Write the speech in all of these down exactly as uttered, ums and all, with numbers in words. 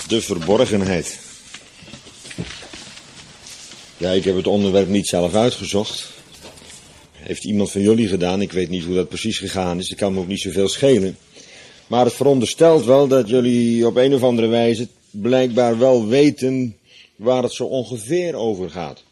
De verborgenheid. Ja, ik heb het onderwerp niet zelf uitgezocht. Heeft iemand van jullie gedaan. Ik weet niet hoe dat precies gegaan is. Dat kan me ook niet zoveel schelen. Maar het veronderstelt wel dat jullie op een of andere wijze blijkbaar wel weten waar het zo ongeveer over gaat.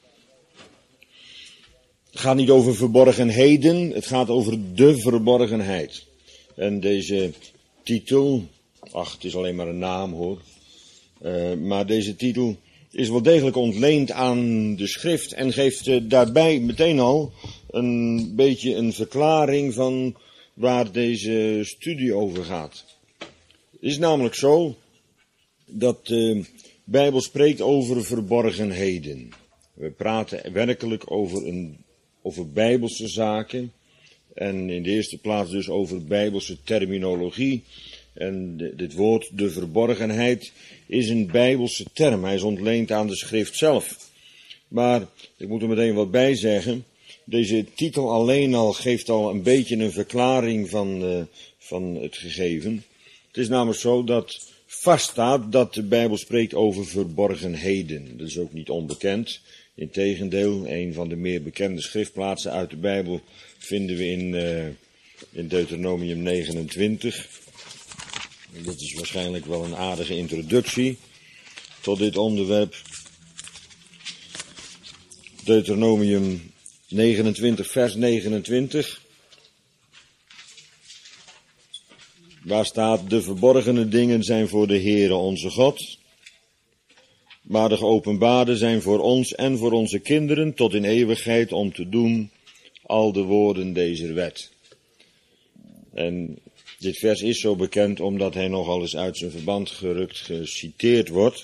Het gaat niet over verborgenheden, het gaat over de verborgenheid. En deze titel, ach, het is alleen maar een naam hoor. Uh, maar deze titel is wel degelijk ontleend aan de schrift en geeft uh, daarbij meteen al een beetje een verklaring van waar deze studie over gaat. Het is namelijk zo dat de Bijbel spreekt over verborgenheden. We praten werkelijk over, een, over Bijbelse zaken en in de eerste plaats dus over Bijbelse terminologie. En de, dit woord, de verborgenheid, is een Bijbelse term. Hij is ontleend aan de schrift zelf. Maar, ik moet er meteen wat bij zeggen, deze titel alleen al geeft al een beetje een verklaring van, uh, van het gegeven. Het is namelijk zo dat vaststaat dat de Bijbel spreekt over verborgenheden. Dat is ook niet onbekend. Integendeel, een van de meer bekende schriftplaatsen uit de Bijbel vinden we in, uh, in Deuteronomium negenentwintig. Dat is waarschijnlijk wel een aardige introductie tot dit onderwerp. Deuteronomium negenentwintig, vers negenentwintig. Waar staat: de verborgene dingen zijn voor de Heere onze God, maar de geopenbaarde zijn voor ons en voor onze kinderen tot in eeuwigheid om te doen al de woorden deze wet. En dit vers is zo bekend omdat hij nogal eens uit zijn verband gerukt geciteerd wordt.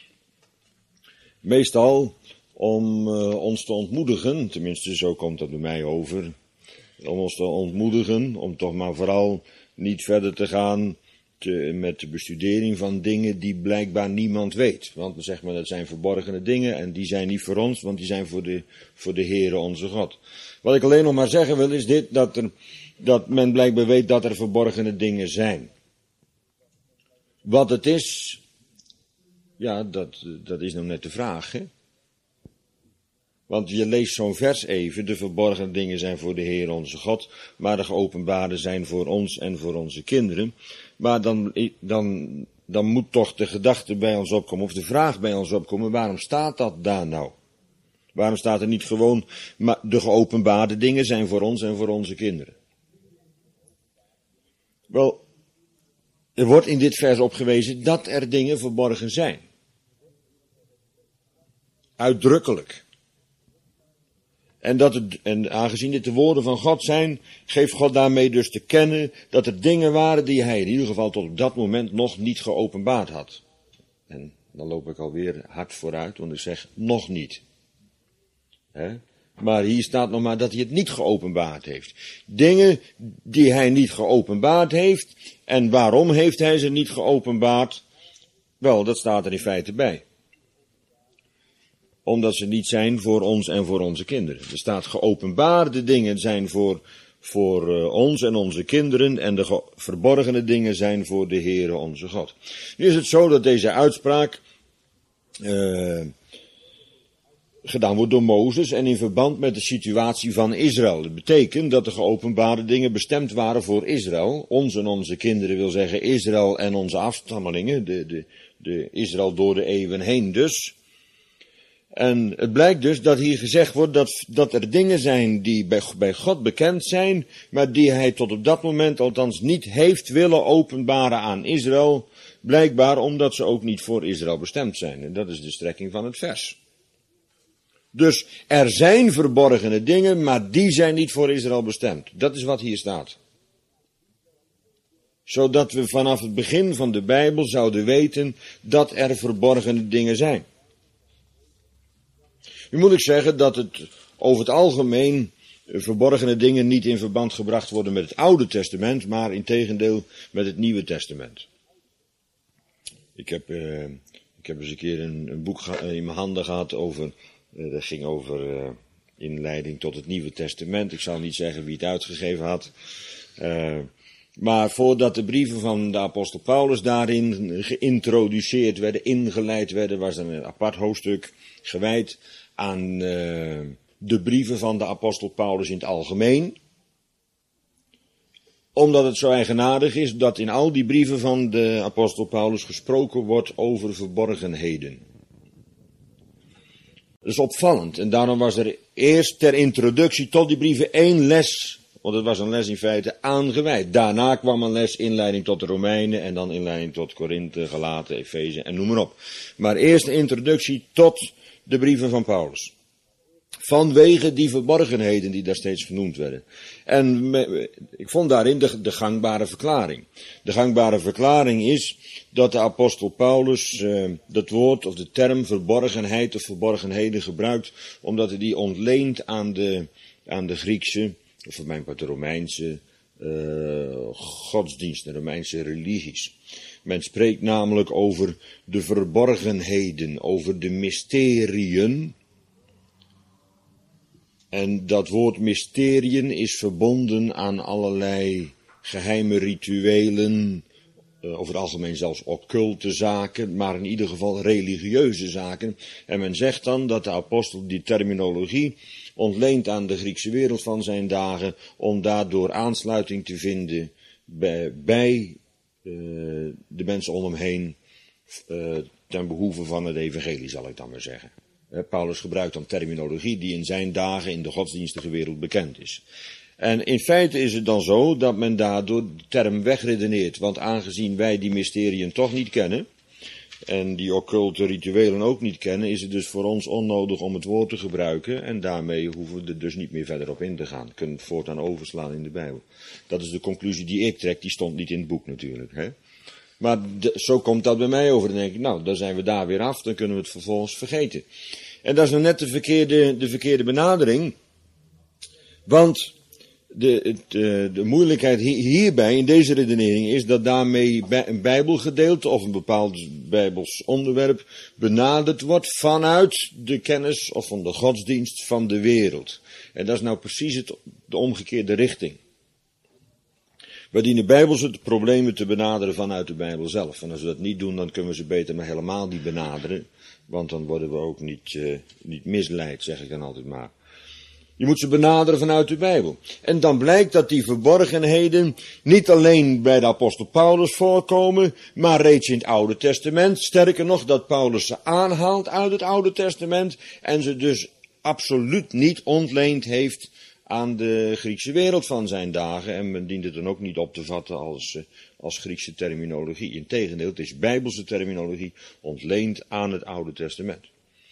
Meestal om uh, ons te ontmoedigen, tenminste zo komt dat bij mij over, om ons te ontmoedigen, om toch maar vooral niet verder te gaan te, met de bestudering van dingen die blijkbaar niemand weet. Want dan zegt men, dat zijn verborgene dingen en die zijn niet voor ons, want die zijn voor de, voor de Heere onze God. Wat ik alleen nog maar zeggen wil is dit, dat, er, dat men blijkbaar weet dat er verborgene dingen zijn. Wat het is, ja, dat, dat is nou net de vraag, hè. Want je leest zo'n vers even, de verborgene dingen zijn voor de Heer onze God, maar de geopenbaarde zijn voor ons en voor onze kinderen. Maar dan, dan, dan moet toch de gedachte bij ons opkomen, of de vraag bij ons opkomen, waarom staat dat daar nou? Waarom staat er niet gewoon, maar de geopenbaarde dingen zijn voor ons en voor onze kinderen? Wel, er wordt in dit vers op gewezen dat er dingen verborgen zijn. Uitdrukkelijk. En, dat het, en aangezien dit de woorden van God zijn, geeft God daarmee dus te kennen dat er dingen waren die hij in ieder geval tot op dat moment nog niet geopenbaard had. En dan loop ik alweer hard vooruit, want ik zeg nog niet. He? Maar hier staat nog maar dat hij het niet geopenbaard heeft. Dingen die hij niet geopenbaard heeft. En waarom heeft hij ze niet geopenbaard? Wel, dat staat er in feite bij. Omdat ze niet zijn voor ons en voor onze kinderen. Er staat geopenbaarde dingen zijn voor, voor uh, ons en onze kinderen. En de ge- verborgene dingen zijn voor de Heere onze God. Nu is het zo dat deze uitspraak uh, gedaan wordt door Mozes en in verband met de situatie van Israël. Dat betekent dat de geopenbaarde dingen bestemd waren voor Israël. Ons en onze kinderen wil zeggen Israël en onze afstammelingen. De, de, de Israël door de eeuwen heen dus. En het blijkt dus dat hier gezegd wordt dat, dat er dingen zijn die bij, bij God bekend zijn, maar die hij tot op dat moment althans niet heeft willen openbaren aan Israël, blijkbaar omdat ze ook niet voor Israël bestemd zijn. En dat is de strekking van het vers. Dus er zijn verborgene dingen, maar die zijn niet voor Israël bestemd. Dat is wat hier staat. Zodat we vanaf het begin van de Bijbel zouden weten dat er verborgene dingen zijn. Nu moet ik zeggen dat het over het algemeen verborgene dingen niet in verband gebracht worden met het Oude Testament, maar integendeel met het Nieuwe Testament. Ik heb, uh, ik heb eens een keer een, een boek in mijn handen gehad over, uh, dat ging over uh, inleiding tot het Nieuwe Testament. Ik zal niet zeggen wie het uitgegeven had. Uh, Maar voordat de brieven van de apostel Paulus daarin geïntroduceerd werden, ingeleid werden, was er een apart hoofdstuk gewijd aan uh, de brieven van de apostel Paulus in het algemeen. Omdat het zo eigenaardig is dat in al die brieven van de apostel Paulus gesproken wordt over verborgenheden. Dat is opvallend en daarom was er eerst ter introductie tot die brieven één les, want het was een les in feite aangewijd. Daarna kwam een les inleiding tot de Romeinen en dan inleiding tot Korinthe, Galaten, Efeze en noem maar op. Maar eerst de introductie tot de brieven van Paulus. Vanwege die verborgenheden die daar steeds genoemd werden. En me, ik vond daarin de, de gangbare verklaring. De gangbare verklaring is dat de apostel Paulus uh, dat woord of de term verborgenheid of verborgenheden gebruikt, omdat hij die ontleent aan de, aan de Griekse, of voor mijn part de Romeinse uh, godsdiensten, de Romeinse religies. Men spreekt namelijk over de verborgenheden, over de mysteriën. En dat woord mysteriën is verbonden aan allerlei geheime rituelen, over het algemeen zelfs occulte zaken, maar in ieder geval religieuze zaken. En men zegt dan dat de apostel die terminologie ontleent aan de Griekse wereld van zijn dagen, om daardoor aansluiting te vinden bij, bij uh, de mensen om hem heen, uh, ten behoeve van het evangelie, zal ik dan maar zeggen. Paulus gebruikt dan terminologie die in zijn dagen in de godsdienstige wereld bekend is. En in feite is het dan zo dat men daardoor de term wegredeneert. Want aangezien wij die mysteriën toch niet kennen, en die occulte rituelen ook niet kennen, is het dus voor ons onnodig om het woord te gebruiken. En daarmee hoeven we er dus niet meer verder op in te gaan. We kunnen het voortaan overslaan in de Bijbel. Dat is de conclusie die ik trek, die stond niet in het boek natuurlijk. Hè? Maar de, zo komt dat bij mij over. Dan denk ik, nou, dan zijn we daar weer af, dan kunnen we het vervolgens vergeten. En dat is nou net de verkeerde, de verkeerde benadering. Want de, de, de moeilijkheid hierbij, in deze redenering, is dat daarmee een bijbelgedeelte of een bepaald bijbels onderwerp benaderd wordt vanuit de kennis of van de godsdienst van de wereld. En dat is nou precies het, de omgekeerde richting. We dienen bijbelse problemen te benaderen vanuit de Bijbel zelf. En als we dat niet doen, dan kunnen we ze beter maar helemaal niet benaderen. Want dan worden we ook niet, uh, niet misleid, zeg ik dan altijd maar. Je moet ze benaderen vanuit de Bijbel. En dan blijkt dat die verborgenheden niet alleen bij de apostel Paulus voorkomen, maar reeds in het Oude Testament. Sterker nog, dat Paulus ze aanhaalt uit het Oude Testament en ze dus absoluut niet ontleend heeft aan de Griekse wereld van zijn dagen. En men dient het dan ook niet op te vatten als, als Griekse terminologie. Integendeel, het is bijbelse terminologie ontleend aan het Oude Testament.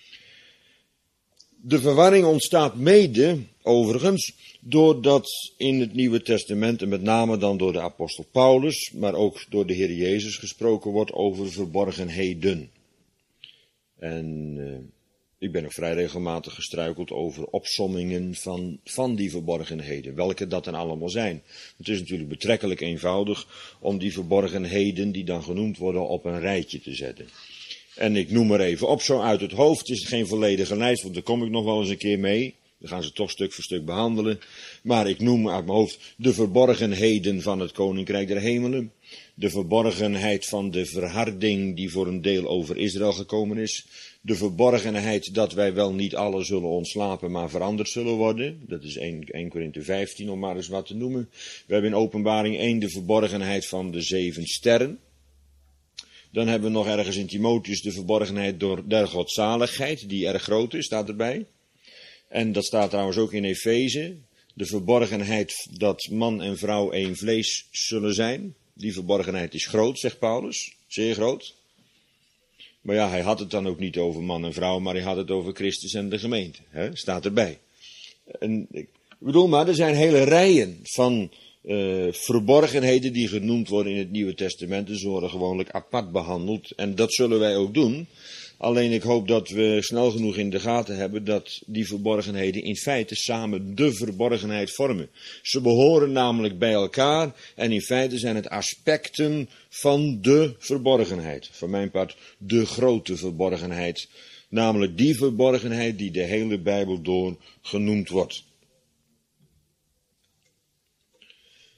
De verwarring ontstaat mede, overigens, doordat in het Nieuwe Testament, en met name dan door de apostel Paulus, maar ook door de Heer Jezus gesproken wordt over verborgenheden. En uh, ik ben ook vrij regelmatig gestruikeld over opsommingen van, van die verborgenheden, welke dat dan allemaal zijn. Het is natuurlijk betrekkelijk eenvoudig om die verborgenheden die dan genoemd worden op een rijtje te zetten. En ik noem er even op, zo uit het hoofd. Het is geen volledige lijst, want daar kom ik nog wel eens een keer mee. We gaan ze toch stuk voor stuk behandelen. Maar ik noem uit mijn hoofd de verborgenheden van het Koninkrijk der Hemelen. De verborgenheid van de verharding die voor een deel over Israël gekomen is. De verborgenheid dat wij wel niet alle zullen ontslapen, maar veranderd zullen worden. Dat is eerste Korinthe vijftien, om maar eens wat te noemen. We hebben in Openbaring één de verborgenheid van de zeven sterren. Dan hebben we nog ergens in Timotheus de verborgenheid door der godzaligheid, die erg groot is, staat erbij. En dat staat trouwens ook in Efeze. De verborgenheid dat man en vrouw één vlees zullen zijn. Die verborgenheid is groot, zegt Paulus. Zeer groot. Maar ja, hij had het dan ook niet over man en vrouw, maar hij had het over Christus en de gemeente. Hè? Staat erbij. En ik bedoel maar, er zijn hele rijen van Uh, verborgenheden die genoemd worden in het Nieuwe Testament, dus worden gewoonlijk apart behandeld. En dat zullen wij ook doen. Alleen ik hoop dat we snel genoeg in de gaten hebben dat die verborgenheden in feite samen de verborgenheid vormen. Ze behoren namelijk bij elkaar en in feite zijn het aspecten van de verborgenheid. Voor mijn part de grote verborgenheid. Namelijk die verborgenheid die de hele Bijbel door genoemd wordt.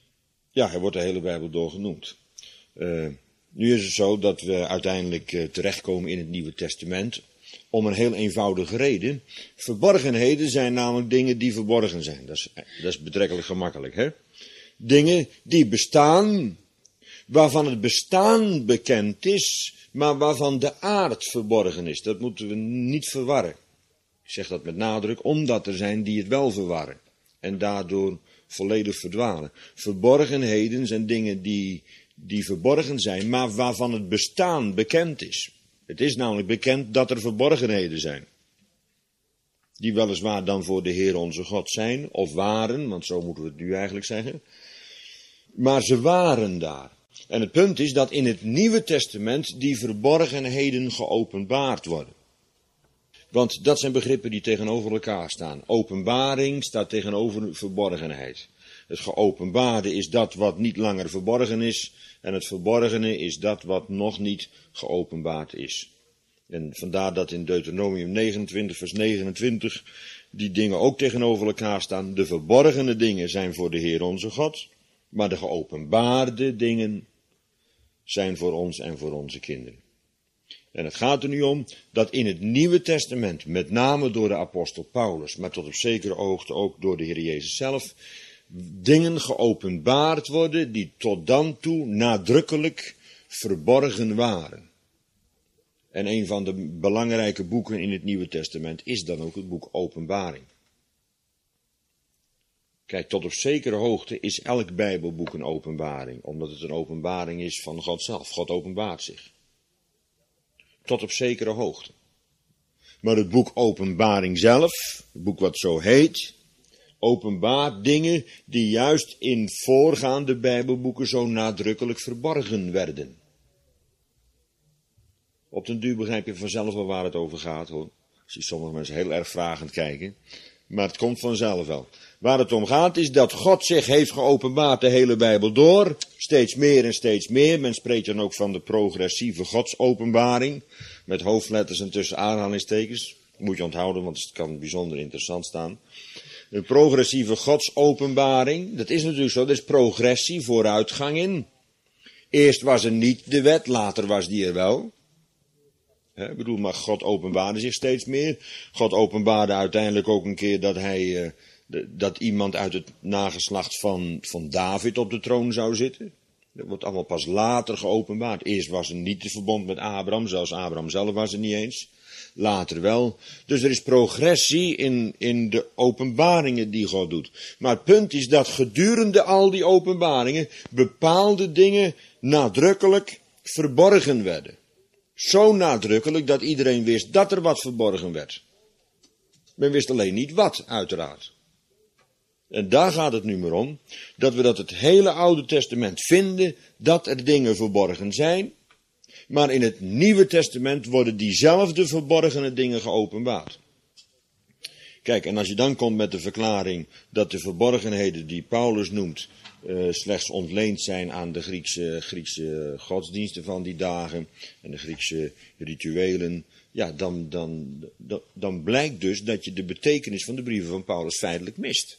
Ja, hij wordt de hele Bijbel door genoemd. Uh, nu is het zo dat we uiteindelijk uh, terechtkomen in het Nieuwe Testament. Om een heel eenvoudige reden. Verborgenheden zijn namelijk dingen die verborgen zijn. Dat is, dat is betrekkelijk gemakkelijk, hè? Dingen die bestaan, waarvan het bestaan bekend is, maar waarvan de aard verborgen is. Dat moeten we niet verwarren. Ik zeg dat met nadruk, omdat er zijn die het wel verwarren. En daardoor volledig verdwalen. Verborgenheden zijn dingen die, die verborgen zijn, maar waarvan het bestaan bekend is. Het is namelijk bekend dat er verborgenheden zijn. Die weliswaar dan voor de Heer onze God zijn, of waren, want zo moeten we het nu eigenlijk zeggen. Maar ze waren daar. En het punt is dat in het Nieuwe Testament die verborgenheden geopenbaard worden. Want dat zijn begrippen die tegenover elkaar staan. Openbaring staat tegenover verborgenheid. Het geopenbaarde is dat wat niet langer verborgen is. En het verborgene is dat wat nog niet geopenbaard is. En vandaar dat in Deuteronomium negenentwintig vers negenentwintig die dingen ook tegenover elkaar staan. De verborgene dingen zijn voor de Heer onze God. Maar de geopenbaarde dingen zijn voor ons en voor onze kinderen. En het gaat er nu om dat in het Nieuwe Testament, met name door de apostel Paulus, maar tot op zekere hoogte ook door de Heer Jezus zelf, dingen geopenbaard worden die tot dan toe nadrukkelijk verborgen waren. En een van de belangrijke boeken in het Nieuwe Testament is dan ook het boek Openbaring. Kijk, tot op zekere hoogte is elk Bijbelboek een openbaring, omdat het een openbaring is van God zelf. God openbaart zich. Tot op zekere hoogte. Maar het boek Openbaring zelf, het boek wat zo heet, openbaart dingen die juist in voorgaande Bijbelboeken zo nadrukkelijk verborgen werden. Op den duur begrijp je vanzelf wel waar het over gaat, hoor. Ik zie sommige mensen heel erg vragend kijken, maar het komt vanzelf wel. Waar het om gaat is dat God zich heeft geopenbaard de hele Bijbel door, steeds meer en steeds meer. Men spreekt dan ook van de progressieve godsopenbaring, met hoofdletters en tussen aanhalingstekens. Moet je onthouden, want het kan bijzonder interessant staan. Een progressieve godsopenbaring, dat is natuurlijk zo, dat is progressie, vooruitgang in. Eerst was er niet de wet, later was die er wel. He, ik bedoel, maar God openbaarde zich steeds meer. God openbaarde uiteindelijk ook een keer dat hij, uh, de, dat iemand uit het nageslacht van, van David op de troon zou zitten. Dat wordt allemaal pas later geopenbaard. Eerst was er niet het verbond met Abraham, zelfs Abraham zelf was er niet eens. Later wel. Dus er is progressie in, in de openbaringen die God doet. Maar het punt is dat gedurende al die openbaringen bepaalde dingen nadrukkelijk verborgen werden. Zo nadrukkelijk dat iedereen wist dat er wat verborgen werd. Men wist alleen niet wat, uiteraard. En daar gaat het nu maar om, dat we dat het hele Oude Testament vinden, dat er dingen verborgen zijn. Maar in het Nieuwe Testament worden diezelfde verborgene dingen geopenbaard. Kijk, en als je dan komt met de verklaring dat de verborgenheden die Paulus noemt, Uh, slechts ontleend zijn aan de Griekse, Griekse godsdiensten van die dagen en de Griekse rituelen, ja, dan, dan, dan, dan blijkt dus dat je de betekenis van de brieven van Paulus feitelijk mist.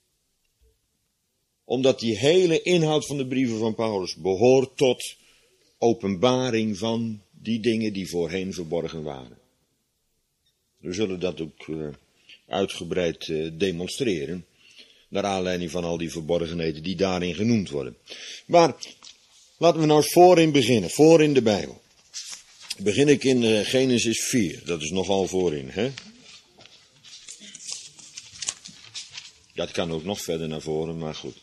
Omdat die hele inhoud van de brieven van Paulus behoort tot openbaring van die dingen die voorheen verborgen waren. We zullen dat ook uh, uitgebreid uh, demonstreren. Naar aanleiding van al die verborgenheden die daarin genoemd worden. Maar laten we nou eens voorin beginnen. Voor in de Bijbel. Begin ik in uh, Genesis vier. Dat is nogal voorin, hè? Dat kan ook nog verder naar voren, maar goed.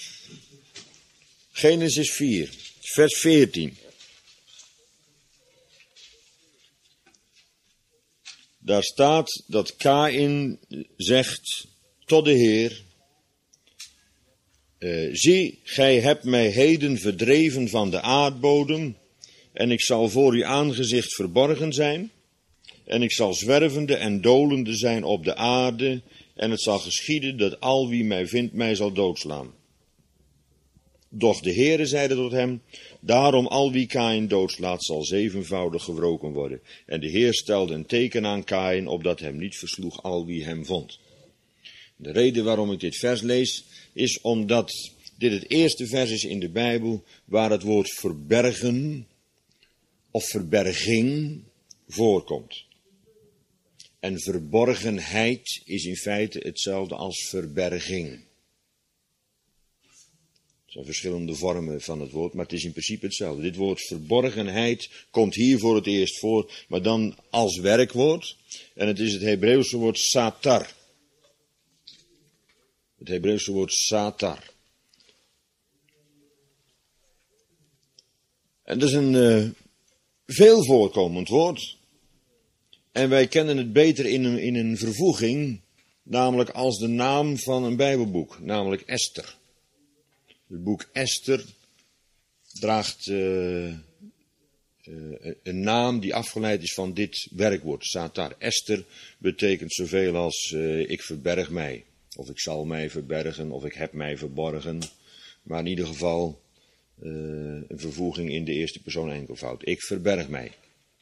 Genesis vier, vers veertien. Daar staat dat Kaïn zegt tot de Heer: Uh, zie, gij hebt mij heden verdreven van de aardbodem, en ik zal voor uw aangezicht verborgen zijn, en ik zal zwervende en dolende zijn op de aarde, en het zal geschieden dat al wie mij vindt mij zal doodslaan. Doch de Heere zeide tot hem: daarom al wie Kaïn doodslaat zal zevenvoudig gewroken worden. En de Heer stelde een teken aan Kaïn, opdat hem niet versloeg al wie hem vond. De reden waarom ik dit vers lees, is omdat dit het eerste vers is in de Bijbel waar het woord verbergen of verberging voorkomt. En verborgenheid is in feite hetzelfde als verberging. Er zijn verschillende vormen van het woord, maar het is in principe hetzelfde. Dit woord verborgenheid komt hier voor het eerst voor, maar dan als werkwoord. En het is het Hebreeuwse woord satar. Het Hebreeuwse woord satar. En dat is een uh, veel voorkomend woord. En wij kennen het beter in een, in een vervoeging, namelijk als de naam van een Bijbelboek, namelijk Esther. Het boek Esther draagt uh, uh, een naam die afgeleid is van dit werkwoord, satar. Esther betekent zoveel als uh, ik verberg mij, of ik zal mij verbergen, of ik heb mij verborgen. Maar in ieder geval uh, een vervoeging in de eerste persoon enkelvoud. Ik verberg mij.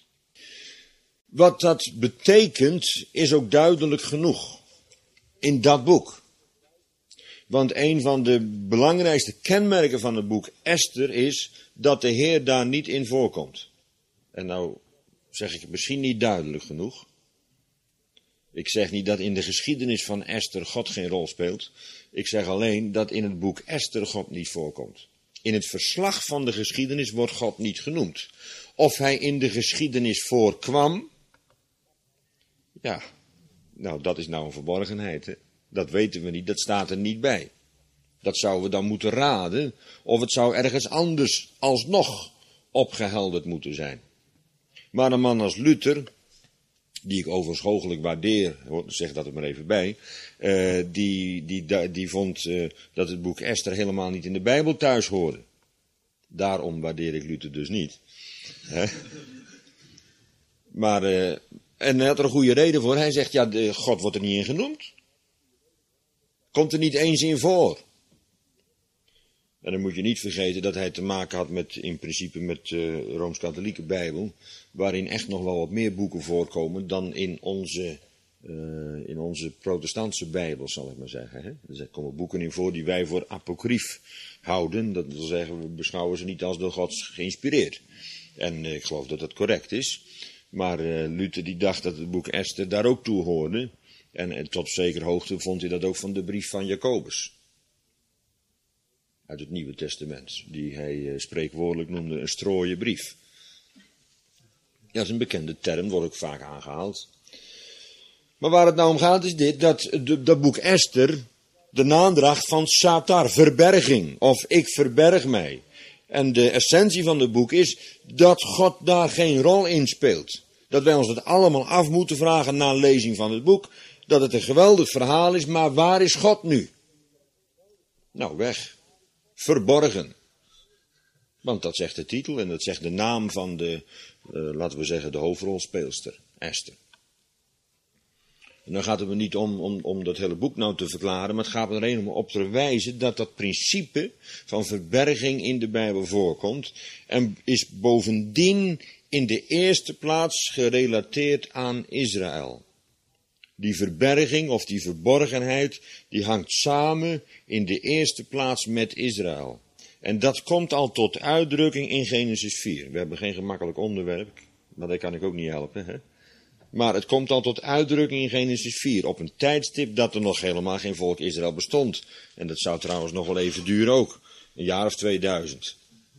Wat dat betekent is ook duidelijk genoeg in dat boek. Want een van de belangrijkste kenmerken van het boek Esther is dat de Heer daar niet in voorkomt. En nou zeg ik het misschien niet duidelijk genoeg. Ik zeg niet dat in de geschiedenis van Esther God geen rol speelt. Ik zeg alleen dat in het boek Esther God niet voorkomt. In het verslag van de geschiedenis wordt God niet genoemd. Of hij in de geschiedenis voorkwam, ja, nou dat is nou een verborgenheid, hè? Dat weten we niet, dat staat er niet bij. Dat zouden we dan moeten raden, of het zou ergens anders alsnog opgehelderd moeten zijn. Maar een man als Luther, die ik overigens hooglijk waardeer, zeg dat er maar even bij, uh, die, die, die vond uh, dat het boek Esther helemaal niet in de Bijbel thuis hoorde. Daarom waardeer ik Luther dus niet. Hè? Maar, uh, en hij had er een goede reden voor. Hij zegt, ja, de, God wordt er niet in genoemd. Komt er niet eens in voor. En dan moet je niet vergeten dat hij te maken had met, in principe met de uh, Rooms-Katholieke Bijbel, waarin echt nog wel wat meer boeken voorkomen dan in onze, uh, in onze protestantse Bijbel, zal ik maar zeggen. Hè? Er komen boeken in voor die wij voor apocryf houden. Dat wil zeggen, we beschouwen ze niet als door God geïnspireerd. En uh, ik geloof dat dat correct is. Maar uh, Luther die dacht dat het boek Esther daar ook toe hoorde. En, en tot zeker hoogte vond hij dat ook van de brief van Jacobus. Uit het Nieuwe Testament. Die hij uh, spreekwoordelijk noemde een strooie brief. Ja, dat is een bekende term, wordt ook vaak aangehaald. Maar waar het nou om gaat is dit, dat de, dat boek Esther de naam draagt van satar, verberging. Of ik verberg mij. En de essentie van het boek is dat God daar geen rol in speelt. Dat wij ons het allemaal af moeten vragen na lezing van het boek. Dat het een geweldig verhaal is, maar waar is God nu? Nou, weg. Verborgen. Want dat zegt de titel en dat zegt de naam van de, uh, laten we zeggen, de hoofdrolspeelster, Esther. En dan gaat het me niet om, om, om dat hele boek nou te verklaren, maar het gaat er alleen om op te wijzen dat dat principe van verberging in de Bijbel voorkomt. En is bovendien in de eerste plaats gerelateerd aan Israël. Die verberging of die verborgenheid, die hangt samen in de eerste plaats met Israël. En dat komt al tot uitdrukking in Genesis vier. We hebben geen gemakkelijk onderwerp, maar dat kan ik ook niet helpen. Hè? Maar het komt al tot uitdrukking in Genesis vier. Op een tijdstip dat er nog helemaal geen volk Israël bestond. En dat zou trouwens nog wel even duren ook. Een jaar of tweeduizend.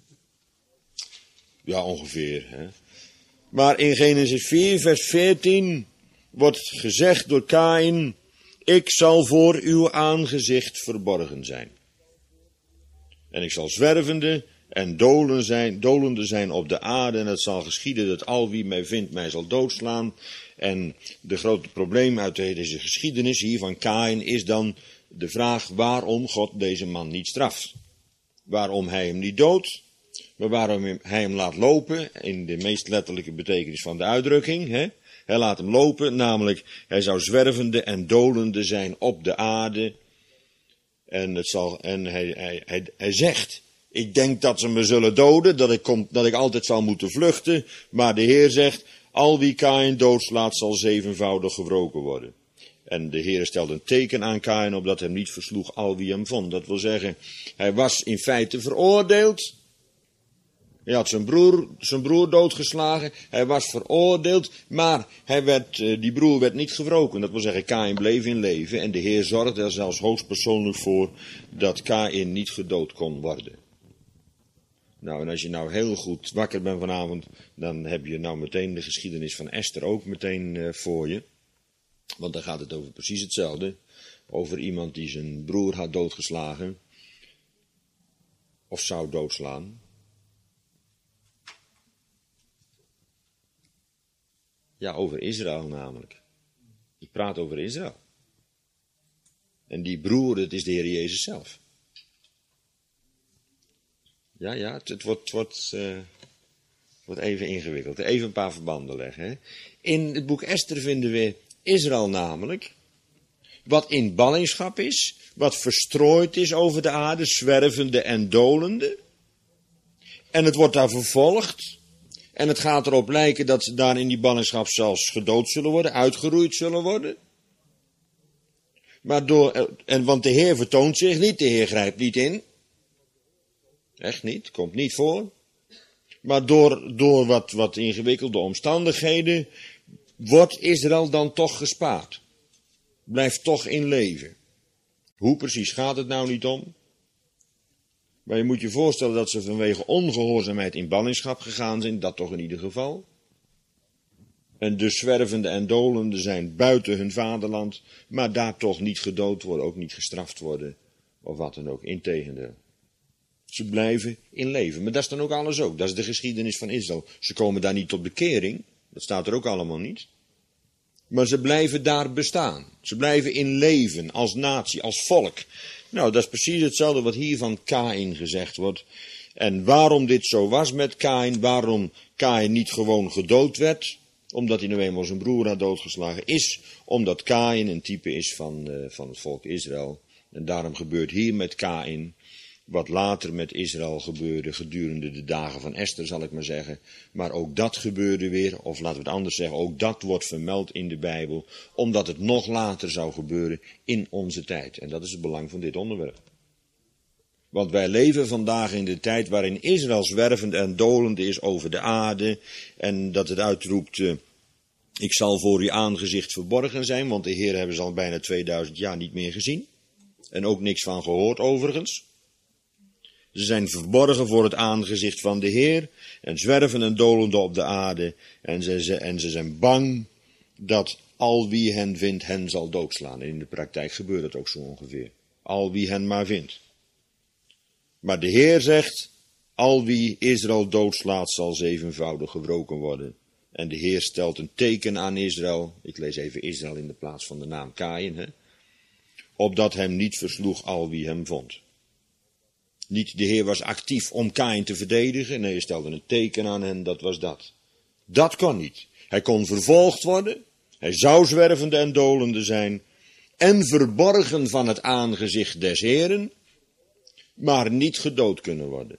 Ja, ongeveer. Hè? Maar in Genesis vier, vers veertien... wordt gezegd door Kaïn, ik zal voor uw aangezicht verborgen zijn. En ik zal zwervende en dolen zijn, dolende zijn op de aarde. En het zal geschieden dat al wie mij vindt mij zal doodslaan. En de grote probleem uit deze geschiedenis hier van Kaïn is dan de vraag waarom God deze man niet straft. Waarom hij hem niet doodt, maar waarom hij hem laat lopen, in de meest letterlijke betekenis van de uitdrukking, hè? Hij laat hem lopen, namelijk hij zou zwervende en dolende zijn op de aarde. En, het zal, en hij, hij, hij, hij zegt, ik denk dat ze me zullen doden, dat ik, kom, dat ik altijd zal moeten vluchten. Maar de Heer zegt, al wie Kaïn doodslaat zal zevenvoudig gewroken worden. En de Heer stelde een teken aan Kaïn, opdat hem niet versloeg al wie hem vond. Dat wil zeggen, hij was in feite veroordeeld. Hij had zijn broer, zijn broer doodgeslagen. Hij was veroordeeld, maar hij werd, die broer werd niet gewroken. Dat wil zeggen, Kaïn bleef in leven. En de Heer zorgde er zelfs hoogstpersoonlijk voor dat Kaïn niet gedood kon worden. Nou, en als je nou heel goed wakker bent vanavond, dan heb je nou meteen de geschiedenis van Esther ook meteen uh, voor je. Want dan gaat het over precies hetzelfde. Over iemand die zijn broer had doodgeslagen. Of zou doodslaan. Ja, over Israël namelijk. Ik praat over Israël. En die broer, dat is de Heer Jezus zelf. Ja, ja, het, het wordt, wordt, uh, wordt even ingewikkeld. Even een paar verbanden leggen. Hè. In het boek Esther vinden we Israël namelijk, wat in ballingschap is, wat verstrooid is over de aarde, zwervende en dolende. En het wordt daar vervolgd. En het gaat erop lijken dat ze daar in die ballingschap zelfs gedood zullen worden, uitgeroeid zullen worden. Maar door, en want de Heer vertoont zich niet, de Heer grijpt niet in. Echt niet, komt niet voor. Maar door, door wat, wat ingewikkelde omstandigheden wordt Israël dan toch gespaard. Blijft toch in leven. Hoe precies gaat het nou niet om? Maar je moet je voorstellen dat ze vanwege ongehoorzaamheid in ballingschap gegaan zijn, dat toch in ieder geval. En de zwervende en dolende zijn buiten hun vaderland, maar daar toch niet gedood worden, ook niet gestraft worden, of wat dan ook, integendeel. Ze blijven in leven, maar dat is dan ook alles ook, dat is de geschiedenis van Israël. Ze komen daar niet tot bekering, dat staat er ook allemaal niet. Maar ze blijven daar bestaan, ze blijven in leven, als natie, als volk. Nou, dat is precies hetzelfde wat hier van Kaïn gezegd wordt. En waarom dit zo was met Kaïn, waarom Kaïn niet gewoon gedood werd, omdat hij nu eenmaal zijn broer had doodgeslagen, is omdat Kaïn een type is van, uh, van het volk Israël. En daarom gebeurt hier met Kaïn, wat later met Israël gebeurde gedurende de dagen van Esther, zal ik maar zeggen. Maar ook dat gebeurde weer, of laten we het anders zeggen, ook dat wordt vermeld in de Bijbel, omdat het nog later zou gebeuren in onze tijd. En dat is het belang van dit onderwerp. Want wij leven vandaag in de tijd waarin Israël zwervend en dolend is over de aarde. En dat het uitroept, uh, ik zal voor uw aangezicht verborgen zijn, want de Heer hebben ze al bijna tweeduizend jaar niet meer gezien. En ook niks van gehoord overigens. Ze zijn verborgen voor het aangezicht van de Heer en zwerven en dolende op de aarde. En ze, ze, en ze zijn bang dat al wie hen vindt hen zal doodslaan. En in de praktijk gebeurt het ook zo ongeveer. Al wie hen maar vindt. Maar de Heer zegt, al wie Israël doodslaat zal zevenvoudig gewroken worden. En de Heer stelt een teken aan Israël. Ik lees even Israël in de plaats van de naam Kaïn. Hè, opdat hem niet versloeg al wie hem vond. Niet de Heer was actief om Kaïn te verdedigen. Nee, hij stelde een teken aan hen, dat was dat. Dat kon niet. Hij kon vervolgd worden. Hij zou zwervende en dolende zijn. En verborgen van het aangezicht des Heeren. Maar niet gedood kunnen worden.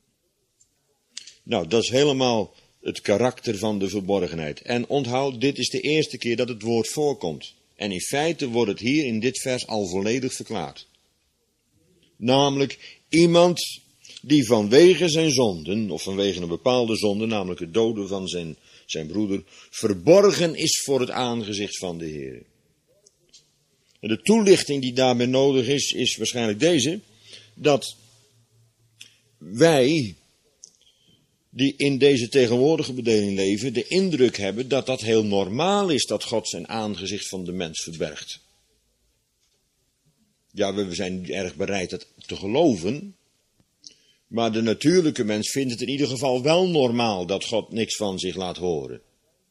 Nou, dat is helemaal het karakter van de verborgenheid. En onthoud, dit is de eerste keer dat het woord voorkomt. En in feite wordt het hier in dit vers al volledig verklaard. Namelijk iemand die vanwege zijn zonden, of vanwege een bepaalde zonde, namelijk het doden van zijn, zijn broeder, verborgen is voor het aangezicht van de Heer. En de toelichting die daarbij nodig is, is waarschijnlijk deze, dat wij, die in deze tegenwoordige bedeling leven, de indruk hebben dat dat heel normaal is dat God zijn aangezicht van de mens verbergt. Ja, we zijn niet erg bereid dat te geloven, maar de natuurlijke mens vindt het in ieder geval wel normaal dat God niks van zich laat horen.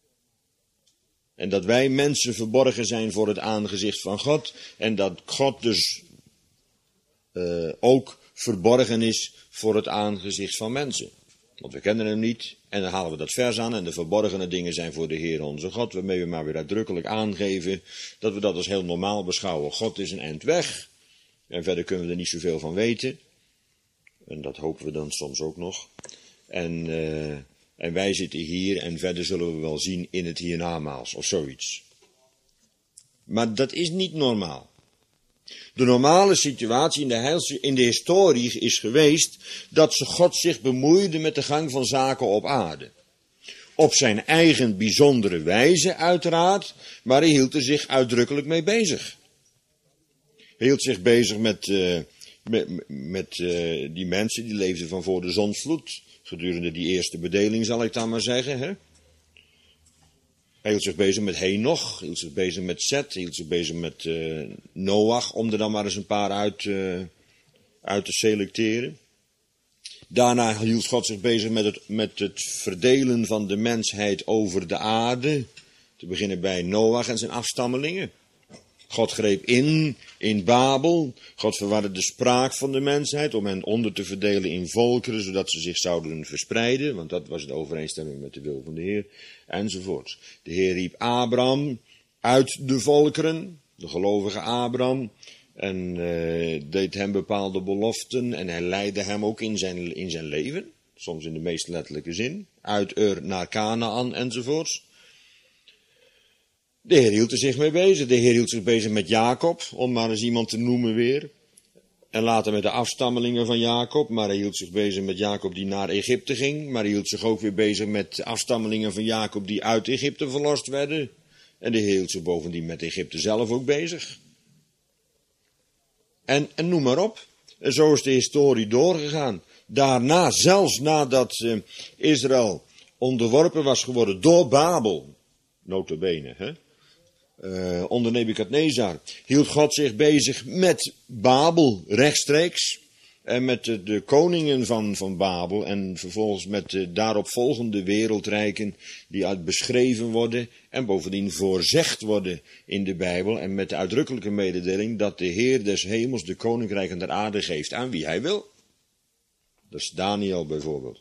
En dat wij mensen verborgen zijn voor het aangezicht van God en dat God dus uh, ook verborgen is voor het aangezicht van mensen. Want we kennen hem niet en dan halen we dat vers aan en de verborgene dingen zijn voor de Heer onze God, waarmee we maar weer uitdrukkelijk aangeven dat we dat als heel normaal beschouwen. God is een eind weg en verder kunnen we er niet zoveel van weten. En dat hopen we dan soms ook nog. En, uh, en wij zitten hier en verder zullen we wel zien in het hiernamaals of zoiets. Maar dat is niet normaal. De normale situatie in de, heils, in de historie is geweest dat ze God zich bemoeide met de gang van zaken op aarde. Op zijn eigen bijzondere wijze uiteraard, maar hij hield er zich uitdrukkelijk mee bezig. Hij hield zich bezig met, uh, met, met uh, die mensen die leefden van voor de zonsvloed. Gedurende die eerste bedeling zal ik dan maar zeggen. Hè? Hij hield zich bezig met Henoch, hield zich bezig met Seth, hield zich bezig met uh, Noach, om er dan maar eens een paar uit, uh, uit te selecteren. Daarna hield God zich bezig met het, met het verdelen van de mensheid over de aarde. Te beginnen bij Noach en zijn afstammelingen. God greep in, in Babel. God verwarde de spraak van de mensheid om hen onder te verdelen in volkeren, zodat ze zich zouden verspreiden. Want dat was de overeenstemming met de wil van de Heer, enzovoort. De Heer riep Abraham uit de volkeren, de gelovige Abraham, en uh, deed hem bepaalde beloften en hij leidde hem ook in zijn, in zijn leven, soms in de meest letterlijke zin, uit Ur naar Kanaan, enzovoorts. De Heer hield er zich mee bezig. De Heer hield zich bezig met Jacob, om maar eens iemand te noemen weer. En later met de afstammelingen van Jacob. Maar hij hield zich bezig met Jacob die naar Egypte ging. Maar hij hield zich ook weer bezig met de afstammelingen van Jacob die uit Egypte verlost werden. En de Heer hield zich bovendien met Egypte zelf ook bezig. En, en noem maar op. En zo is de historie doorgegaan. Daarna, zelfs nadat uh, Israël onderworpen was geworden door Babel. Nota bene, hè. Uh, onder Nebukadnezar hield God zich bezig met Babel rechtstreeks en met de, de koningen van, van Babel en vervolgens met de daaropvolgende wereldrijken die uit beschreven worden en bovendien voorzegd worden in de Bijbel en met de uitdrukkelijke mededeling dat de Heer des hemels de koninkrijken der aarde geeft aan wie hij wil. Dat is Daniel bijvoorbeeld.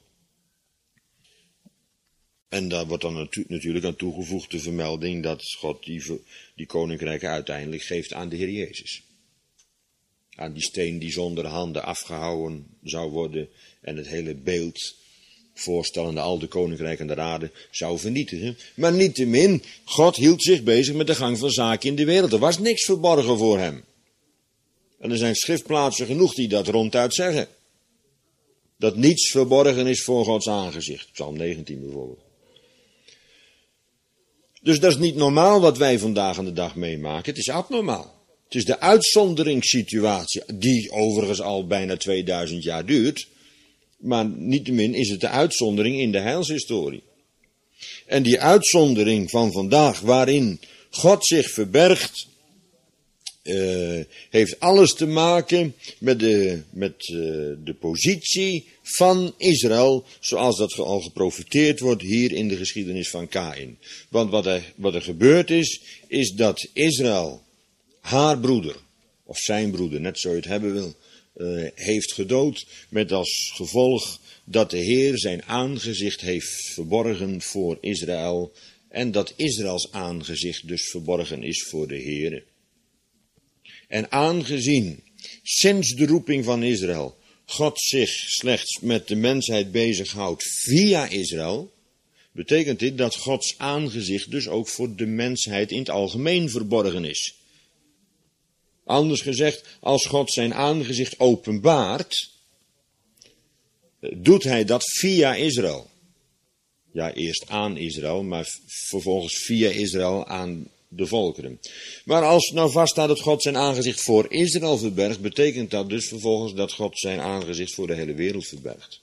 En daar wordt dan natu- natuurlijk aan toegevoegd de vermelding dat God die, die koninkrijken uiteindelijk geeft aan de Heer Jezus. Aan die steen die zonder handen afgehouwen zou worden en het hele beeld voorstellende al de koninkrijken der aarde zou vernietigen. Maar niettemin, God hield zich bezig met de gang van zaken in de wereld. Er was niks verborgen voor hem. En er zijn schriftplaatsen genoeg die dat ronduit zeggen. Dat niets verborgen is voor Gods aangezicht. Psalm negentien bijvoorbeeld. Dus dat is niet normaal wat wij vandaag aan de dag meemaken. Het is abnormaal. Het is de uitzonderingssituatie, die overigens al bijna tweeduizend jaar duurt. Maar niettemin is het de uitzondering in de heilshistorie. En die uitzondering van vandaag, waarin God zich verbergt, uh, heeft alles te maken met de, met, uh, de positie van Israël, zoals dat al geprofeteerd wordt hier in de geschiedenis van Kaïn. Want wat er, wat er gebeurd is, is dat Israël haar broeder, of zijn broeder, net zo je het hebben wil, uh, heeft gedood, met als gevolg dat de Heer zijn aangezicht heeft verborgen voor Israël, en dat Israëls aangezicht dus verborgen is voor de Heer. En aangezien, sinds de roeping van Israël, God zich slechts met de mensheid bezighoudt via Israël, betekent dit dat Gods aangezicht dus ook voor de mensheid in het algemeen verborgen is. Anders gezegd, als God zijn aangezicht openbaart, doet hij dat via Israël. Ja, eerst aan Israël, maar vervolgens via Israël aan de volkeren. Maar als nou vaststaat dat God zijn aangezicht voor Israël verbergt, betekent dat dus vervolgens dat God zijn aangezicht voor de hele wereld verbergt.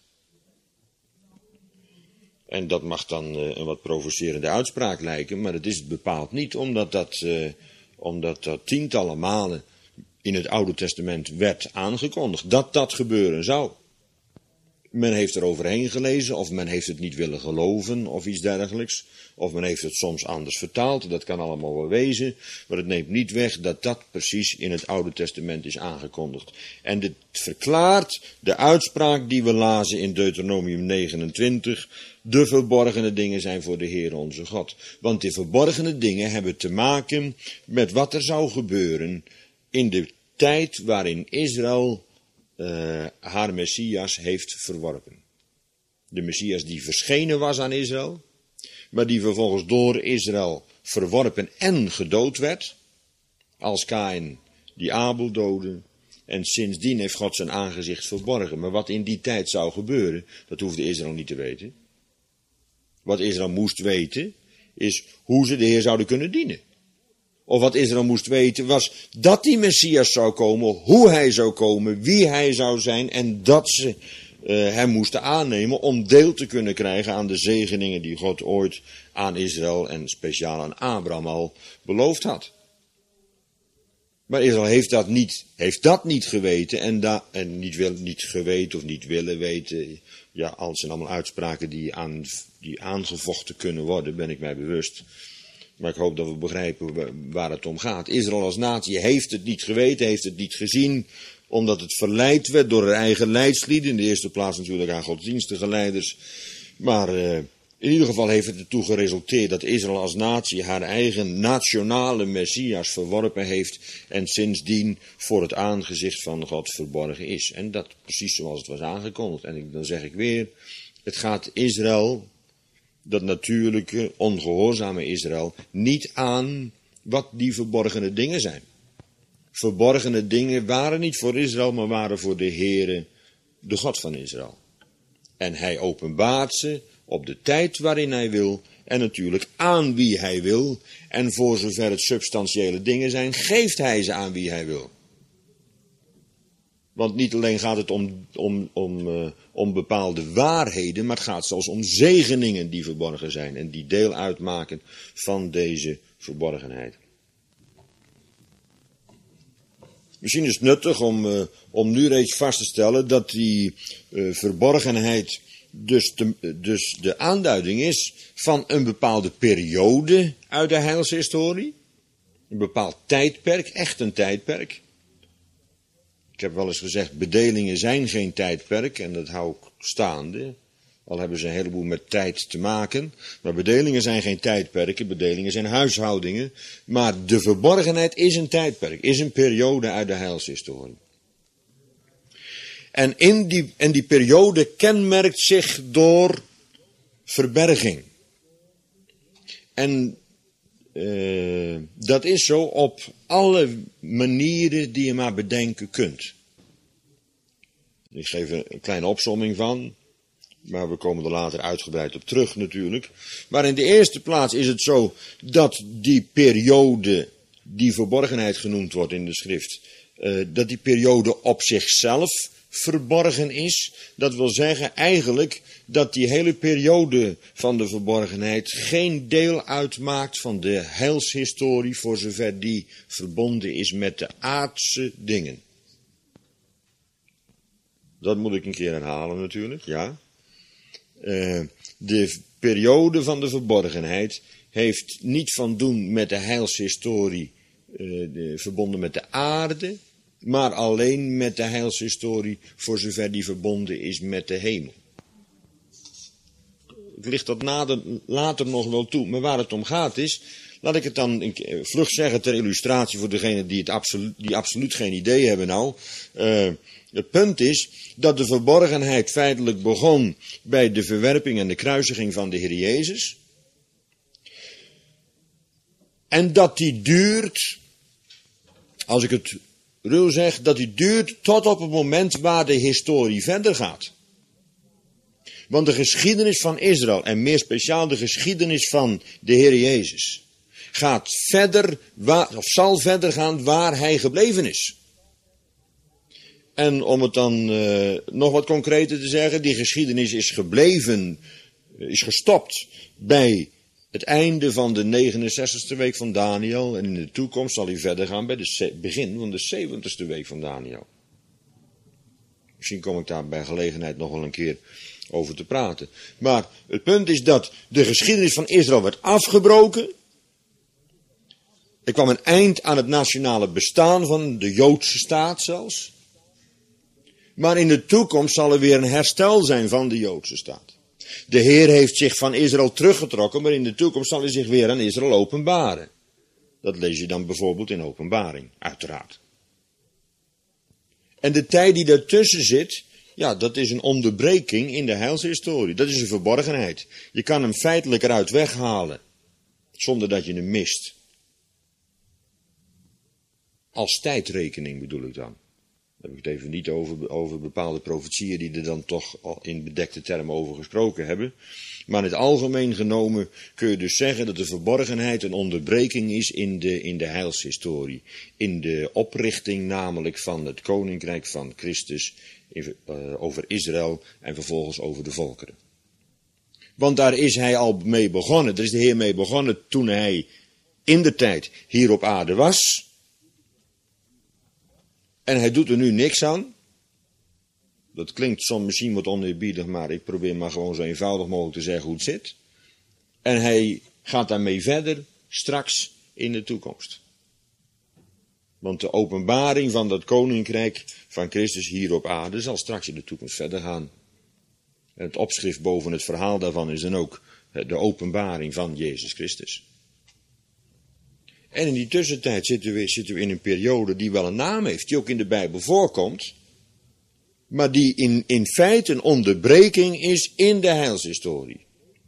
En dat mag dan uh, een wat provocerende uitspraak lijken, maar het is het bepaald niet, omdat dat, uh, omdat dat tientallen malen in het Oude Testament werd aangekondigd, dat dat gebeuren zou. Men heeft er overheen gelezen, of men heeft het niet willen geloven, of iets dergelijks. Of men heeft het soms anders vertaald, dat kan allemaal wel wezen. Maar het neemt niet weg dat dat precies in het Oude Testament is aangekondigd. En dit verklaart de uitspraak die we lazen in Deuteronomium negenentwintig. De verborgene dingen zijn voor de Heer onze God. Want die verborgene dingen hebben te maken met wat er zou gebeuren in de tijd waarin Israël Uh, haar Messias heeft verworpen. De Messias die verschenen was aan Israël, maar die vervolgens door Israël verworpen en gedood werd. als Kaïn die Abel doodde. En sindsdien heeft God zijn aangezicht verborgen. Maar wat in die tijd zou gebeuren, dat hoefde Israël niet te weten. Wat Israël moest weten, is hoe ze de Heer zouden kunnen dienen. Of wat Israël moest weten, was dat die Messias zou komen, hoe hij zou komen, wie hij zou zijn. En dat ze uh, hem moesten aannemen om deel te kunnen krijgen aan de zegeningen die God ooit aan Israël en speciaal aan Abraham al beloofd had. Maar Israël heeft dat niet, heeft dat niet geweten en, da, en niet, wil, niet geweten of niet willen weten. Ja, al zijn allemaal uitspraken die, aan, die aangevochten kunnen worden, ben ik mij bewust. Maar ik hoop dat we begrijpen waar het om gaat. Israël als natie heeft het niet geweten, heeft het niet gezien, omdat het verleid werd door haar eigen leidslieden. In de eerste plaats natuurlijk aan godsdienstige leiders. Maar uh, in ieder geval heeft het ertoe geresulteerd dat Israël als natie haar eigen nationale Messias verworpen heeft en sindsdien voor het aangezicht van God verborgen is. En dat precies zoals het was aangekondigd. En dan zeg ik weer, het gaat Israël, dat natuurlijke, ongehoorzame Israël, niet aan wat die verborgene dingen zijn. Verborgene dingen waren niet voor Israël, maar waren voor de Heere, de God van Israël. En hij openbaart ze op de tijd waarin hij wil en natuurlijk aan wie hij wil. En voor zover het substantiële dingen zijn, geeft hij ze aan wie hij wil. Want niet alleen gaat het om, om, om, uh, om bepaalde waarheden, maar het gaat zelfs om zegeningen die verborgen zijn en die deel uitmaken van deze verborgenheid. Misschien is het nuttig om, uh, om nu reeds vast te stellen dat die uh, verborgenheid dus de, dus de aanduiding is van een bepaalde periode uit de heilshistorie. Een bepaald tijdperk, echt een tijdperk. Ik heb wel eens gezegd, bedelingen zijn geen tijdperk en dat hou ik staande. Al hebben ze een heleboel met tijd te maken. Maar bedelingen zijn geen tijdperken, bedelingen zijn huishoudingen. Maar de verborgenheid is een tijdperk, is een periode uit de heilshistorie. En, in die, en die periode kenmerkt zich door verberging. En uh, dat is zo op alle manieren die je maar bedenken kunt. Ik geef er een kleine opsomming van, maar we komen er later uitgebreid op terug natuurlijk. Maar in de eerste plaats is het zo dat die periode, die verborgenheid genoemd wordt in de schrift, uh, dat die periode op zichzelf verborgen is. Dat wil zeggen eigenlijk dat die hele periode van de verborgenheid geen deel uitmaakt van de heilshistorie voor zover die verbonden is met de aardse dingen. Dat moet ik een keer herhalen natuurlijk, ja. Uh, de periode van de verborgenheid heeft niet van doen met de heilshistorie uh, de, verbonden met de aarde, maar alleen met de heilshistorie voor zover die verbonden is met de hemel. Ik licht dat nader, later nog wel toe, maar waar het om gaat is, laat ik het dan vlug zeggen ter illustratie voor degenen die, het absoluut, die absoluut geen idee hebben nou. Uh, het punt is dat de verborgenheid feitelijk begon bij de verwerping en de kruisiging van de Heer Jezus. En dat die duurt, als ik het ruw zeg, dat die duurt tot op het moment waar de historie verder gaat. Want de geschiedenis van Israël, en meer speciaal de geschiedenis van de Heer Jezus, gaat verder, waar, of zal verder gaan waar hij gebleven is. En om het dan uh, nog wat concreter te zeggen, die geschiedenis is gebleven, is gestopt bij het einde van de negenenzestigste week van Daniel. En in de toekomst zal hij verder gaan bij het begin van de zeventigste week van Daniel. Misschien kom ik daar bij gelegenheid nog wel een keer over te praten. Maar het punt is dat de geschiedenis van Israël werd afgebroken. Er kwam een eind aan het nationale bestaan van de Joodse staat zelfs. Maar in de toekomst zal er weer een herstel zijn van de Joodse staat. De Heer heeft zich van Israël teruggetrokken, maar in de toekomst zal hij zich weer aan Israël openbaren. Dat lees je dan bijvoorbeeld in Openbaring, uiteraard. En de tijd die daartussen zit, ja, dat is een onderbreking in de heilshistorie. Dat is een verborgenheid. Je kan hem feitelijk eruit weghalen, zonder dat je hem mist. Als tijdrekening bedoel ik dan. Dan heb ik het even niet over, over bepaalde profetieën die er dan toch al in bedekte termen over gesproken hebben. Maar in het algemeen genomen kun je dus zeggen dat de verborgenheid een onderbreking is in de, in de heilshistorie. In de oprichting namelijk van het koninkrijk van Christus in, uh, over Israël en vervolgens over de volkeren. Want daar is hij al mee begonnen. Daar is de Heer mee begonnen toen hij in de tijd hier op aarde was. En hij doet er nu niks aan. Dat klinkt soms misschien wat oneerbiedig, maar ik probeer maar gewoon zo eenvoudig mogelijk te zeggen hoe het zit. En hij gaat daarmee verder straks in de toekomst. Want de openbaring van dat koninkrijk van Christus hier op aarde zal straks in de toekomst verder gaan. En het opschrift boven het verhaal daarvan is dan ook de openbaring van Jezus Christus. En in die tussentijd zitten we, zitten we in een periode die wel een naam heeft, die ook in de Bijbel voorkomt, maar die in, in feite een onderbreking is in de heilshistorie.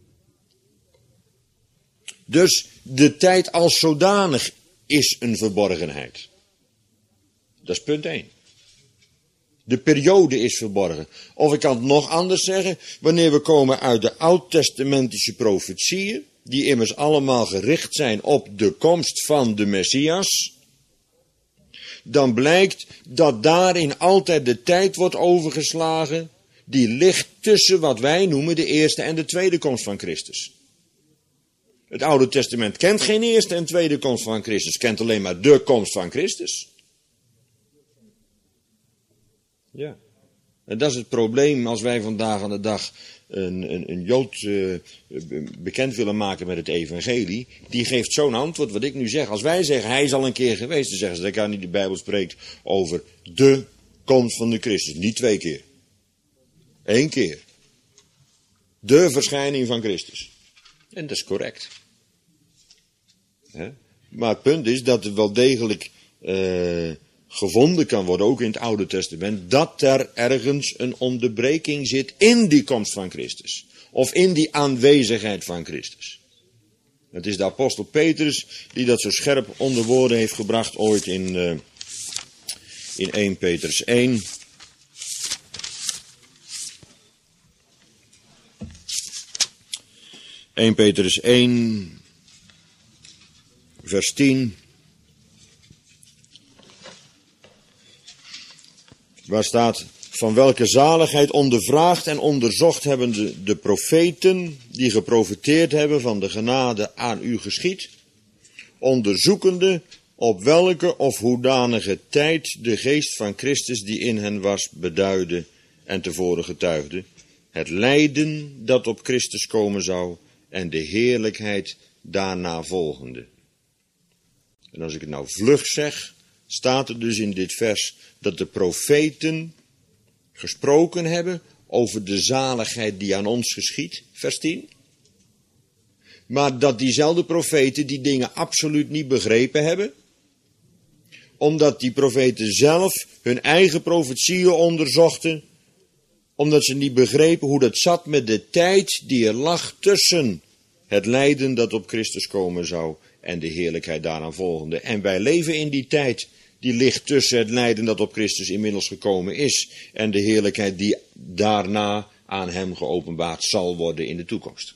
Dus de tijd als zodanig is een verborgenheid. Dat is punt één. De periode is verborgen. Of ik kan het nog anders zeggen, wanneer we komen uit de oud-testamentische profetieën, die immers allemaal gericht zijn op de komst van de Messias, dan blijkt dat daarin altijd de tijd wordt overgeslagen die ligt tussen wat wij noemen de eerste en de tweede komst van Christus. Het Oude Testament kent geen eerste en tweede komst van Christus, kent alleen maar de komst van Christus. Ja. En dat is het probleem als wij vandaag aan de dag een, een, een Jood uh, bekend willen maken met het evangelie. Die geeft zo'n antwoord wat ik nu zeg. Als wij zeggen hij is al een keer geweest, dan zeggen ze dat kan niet. De Bijbel spreekt over de komst van de Christus. Niet twee keer. Eén keer. De verschijning van Christus. En dat is correct. He? Maar het punt is dat er wel degelijk Uh, gevonden kan worden, ook in het Oude Testament, dat er ergens een onderbreking zit in die komst van Christus. Of in die aanwezigheid van Christus. Het is de apostel Petrus die dat zo scherp onder woorden heeft gebracht ooit in, uh, in eerste Petrus één. eerste Petrus één, vers tien. Waar staat, van welke zaligheid ondervraagd en onderzocht hebben de, de profeten die geprofeteerd hebben van de genade aan u geschied, onderzoekende op welke of hoedanige tijd de geest van Christus die in hen was beduidde en tevoren getuigde, het lijden dat op Christus komen zou en de heerlijkheid daarna volgende. En als ik het nou vlug zeg, staat er dus in dit vers dat de profeten gesproken hebben over de zaligheid die aan ons geschiedt, vers tien. Maar dat diezelfde profeten die dingen absoluut niet begrepen hebben, omdat die profeten zelf hun eigen profetieën onderzochten, omdat ze niet begrepen hoe dat zat met de tijd die er lag tussen het lijden dat op Christus komen zou en de heerlijkheid daaraan volgende. En wij leven in die tijd die ligt tussen het lijden dat op Christus inmiddels gekomen is en de heerlijkheid die daarna aan hem geopenbaard zal worden in de toekomst.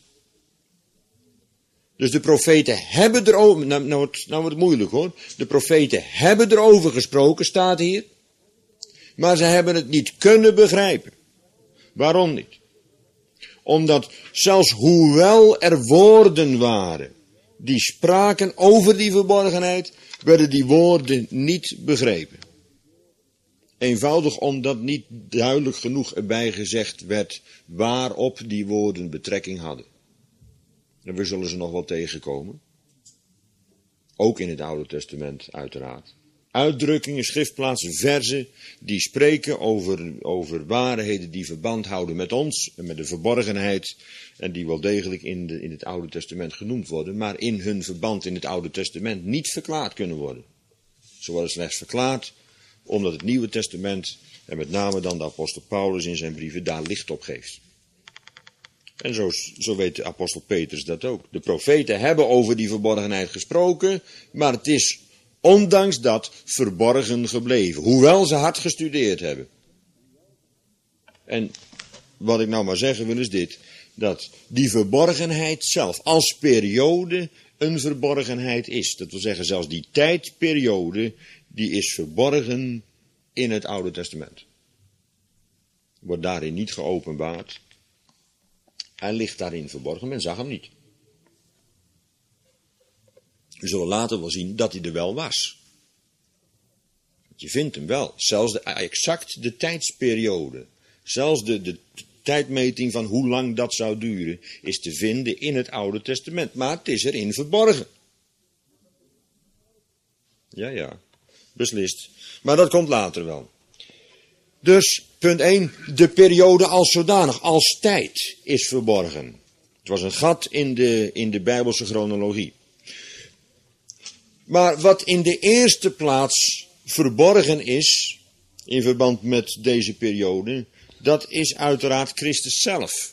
Dus de profeten hebben erover, nou, nou, wordt, nou wordt het moeilijk hoor, de profeten hebben erover gesproken, staat hier, maar ze hebben het niet kunnen begrijpen. Waarom niet? Omdat zelfs hoewel er woorden waren die spraken over die verborgenheid, werden die woorden niet begrepen. Eenvoudig omdat niet duidelijk genoeg erbij gezegd werd waarop die woorden betrekking hadden. En we zullen ze nog wel tegenkomen. Ook in het Oude Testament uiteraard. Uitdrukkingen, schriftplaatsen, verzen die spreken over, over waarheden die verband houden met ons en met de verborgenheid. En die wel degelijk in, de, in het Oude Testament genoemd worden, maar in hun verband in het Oude Testament niet verklaard kunnen worden. Ze worden slechts verklaard omdat het Nieuwe Testament, en met name dan de apostel Paulus in zijn brieven, daar licht op geeft. En zo, zo weet de apostel Petrus dat ook. De profeten hebben over die verborgenheid gesproken, maar het is ondanks dat verborgen gebleven. Hoewel ze hard gestudeerd hebben. En wat ik nou maar zeggen wil is dit. Dat die verborgenheid zelf als periode een verborgenheid is. Dat wil zeggen zelfs die tijdperiode die is verborgen in het Oude Testament. Wordt daarin niet geopenbaard. Hij ligt daarin verborgen, men zag hem niet. We zullen later wel zien dat hij er wel was. Je vindt hem wel. Zelfs de, exact de tijdsperiode. Zelfs de, de tijdmeting van hoe lang dat zou duren is te vinden in het Oude Testament. Maar het is erin verborgen. Ja, ja. Beslist. Maar dat komt later wel. Dus, punt één. De periode als zodanig, als tijd, is verborgen. Het was een gat in de, in de Bijbelse chronologie. Maar wat in de eerste plaats verborgen is, in verband met deze periode, dat is uiteraard Christus zelf.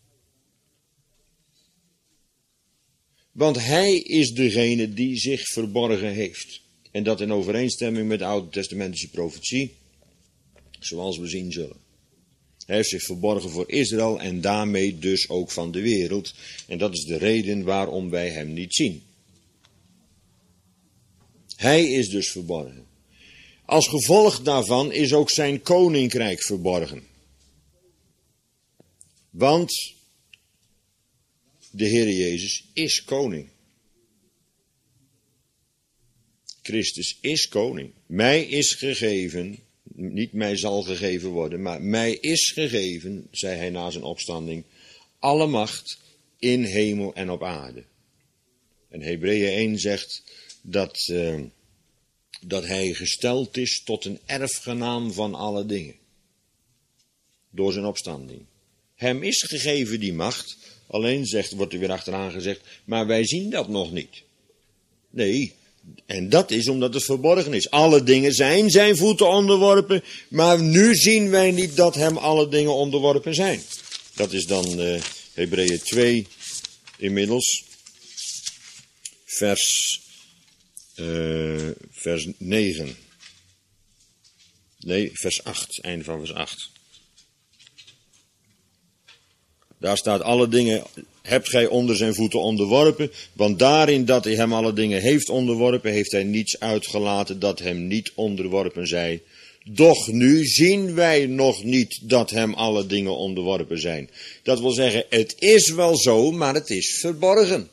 Want hij is degene die zich verborgen heeft. En dat in overeenstemming met de Oude Testamentische profetie, zoals we zien zullen. Hij heeft zich verborgen voor Israël en daarmee dus ook van de wereld. En dat is de reden waarom wij hem niet zien. Hij is dus verborgen. Als gevolg daarvan is ook zijn koninkrijk verborgen. Want de Heer Jezus is koning. Christus is koning. Mij is gegeven, niet mij zal gegeven worden, maar mij is gegeven, zei hij na zijn opstanding, alle macht in hemel en op aarde. En Hebreeën één zegt dat, uh, dat hij gesteld is tot een erfgenaam van alle dingen. Door zijn opstanding. Hem is gegeven die macht, alleen zegt, wordt er weer achteraan gezegd, maar wij zien dat nog niet. Nee, en dat is omdat het verborgen is. Alle dingen zijn zijn voeten onderworpen, maar nu zien wij niet dat hem alle dingen onderworpen zijn. Dat is dan uh, Hebreeën twee inmiddels, vers, uh, vers negen. Nee, vers acht, einde van vers acht. Daar staat alle dingen, hebt gij onder zijn voeten onderworpen, want daarin dat hij hem alle dingen heeft onderworpen, heeft hij niets uitgelaten dat hem niet onderworpen zij. Doch nu zien wij nog niet dat hem alle dingen onderworpen zijn. Dat wil zeggen, het is wel zo, maar het is verborgen.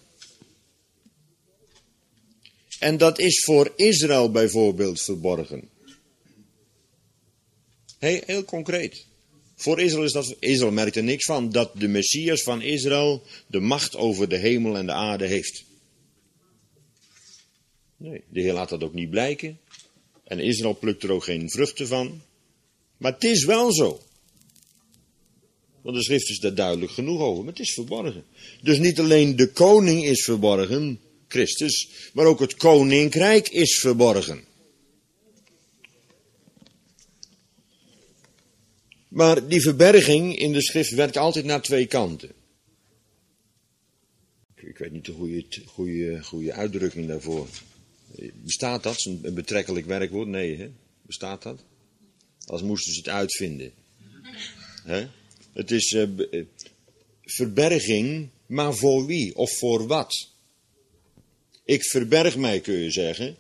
En dat is voor Israël bijvoorbeeld verborgen. Heel, heel concreet. Voor Israël is dat, Israël merkt er niks van, dat de Messias van Israël de macht over de hemel en de aarde heeft. Nee, de Heer laat dat ook niet blijken. En Israël plukt er ook geen vruchten van. Maar het is wel zo. Want de schrift is daar duidelijk genoeg over, maar het is verborgen. Dus niet alleen de koning is verborgen, Christus, maar ook het koninkrijk is verborgen. Maar die verberging in de schrift werkt altijd naar twee kanten. Ik weet niet de goede, goede, goede uitdrukking daarvoor. Bestaat dat? Een betrekkelijk werkwoord? Nee, hè? Bestaat dat? Als moesten ze het uitvinden. Hè? Het is uh, verberging, maar voor wie of voor wat? Ik verberg mij, kun je zeggen.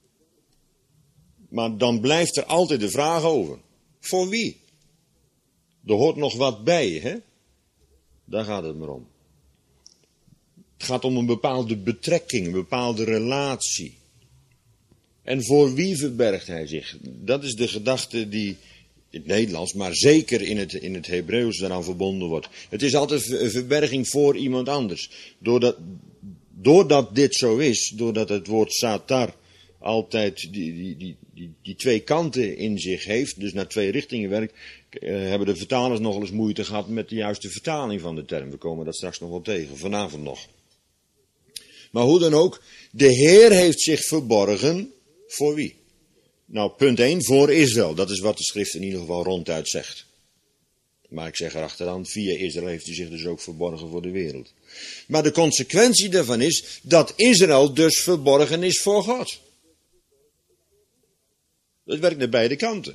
Maar dan blijft er altijd de vraag over. Voor wie? Er hoort nog wat bij, hè? Daar gaat het maar om. Het gaat om een bepaalde betrekking, een bepaalde relatie. En voor wie verbergt hij zich? Dat is de gedachte die in het Nederlands, maar zeker in het, in het Hebreeuws daaraan verbonden wordt. Het is altijd een verberging voor iemand anders. Doordat, doordat dit zo is, doordat het woord satar altijd die, die, die, die, die twee kanten in zich heeft, dus naar twee richtingen werkt, uh, hebben de vertalers nogal eens moeite gehad met de juiste vertaling van de term. We komen dat straks nog wel tegen, vanavond nog. Maar hoe dan ook, de Heer heeft zich verborgen voor wie? Nou, punt één, voor Israël. Dat is wat de schrift in ieder geval ronduit zegt. Maar ik zeg erachteraan, via Israël heeft hij zich dus ook verborgen voor de wereld. Maar de consequentie daarvan is dat Israël dus verborgen is voor God. Het werkt naar beide kanten.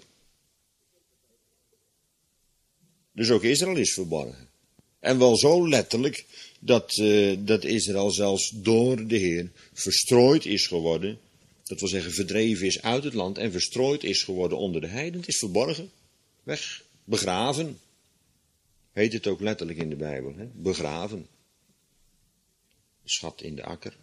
Dus ook Israël is verborgen. En wel zo letterlijk dat, uh, dat Israël zelfs door de Heer verstrooid is geworden. Dat wil zeggen verdreven is uit het land en verstrooid is geworden onder de heiden. Het is verborgen, weg, begraven. Heet het ook letterlijk in de Bijbel, hè? Begraven. Schat in de akker.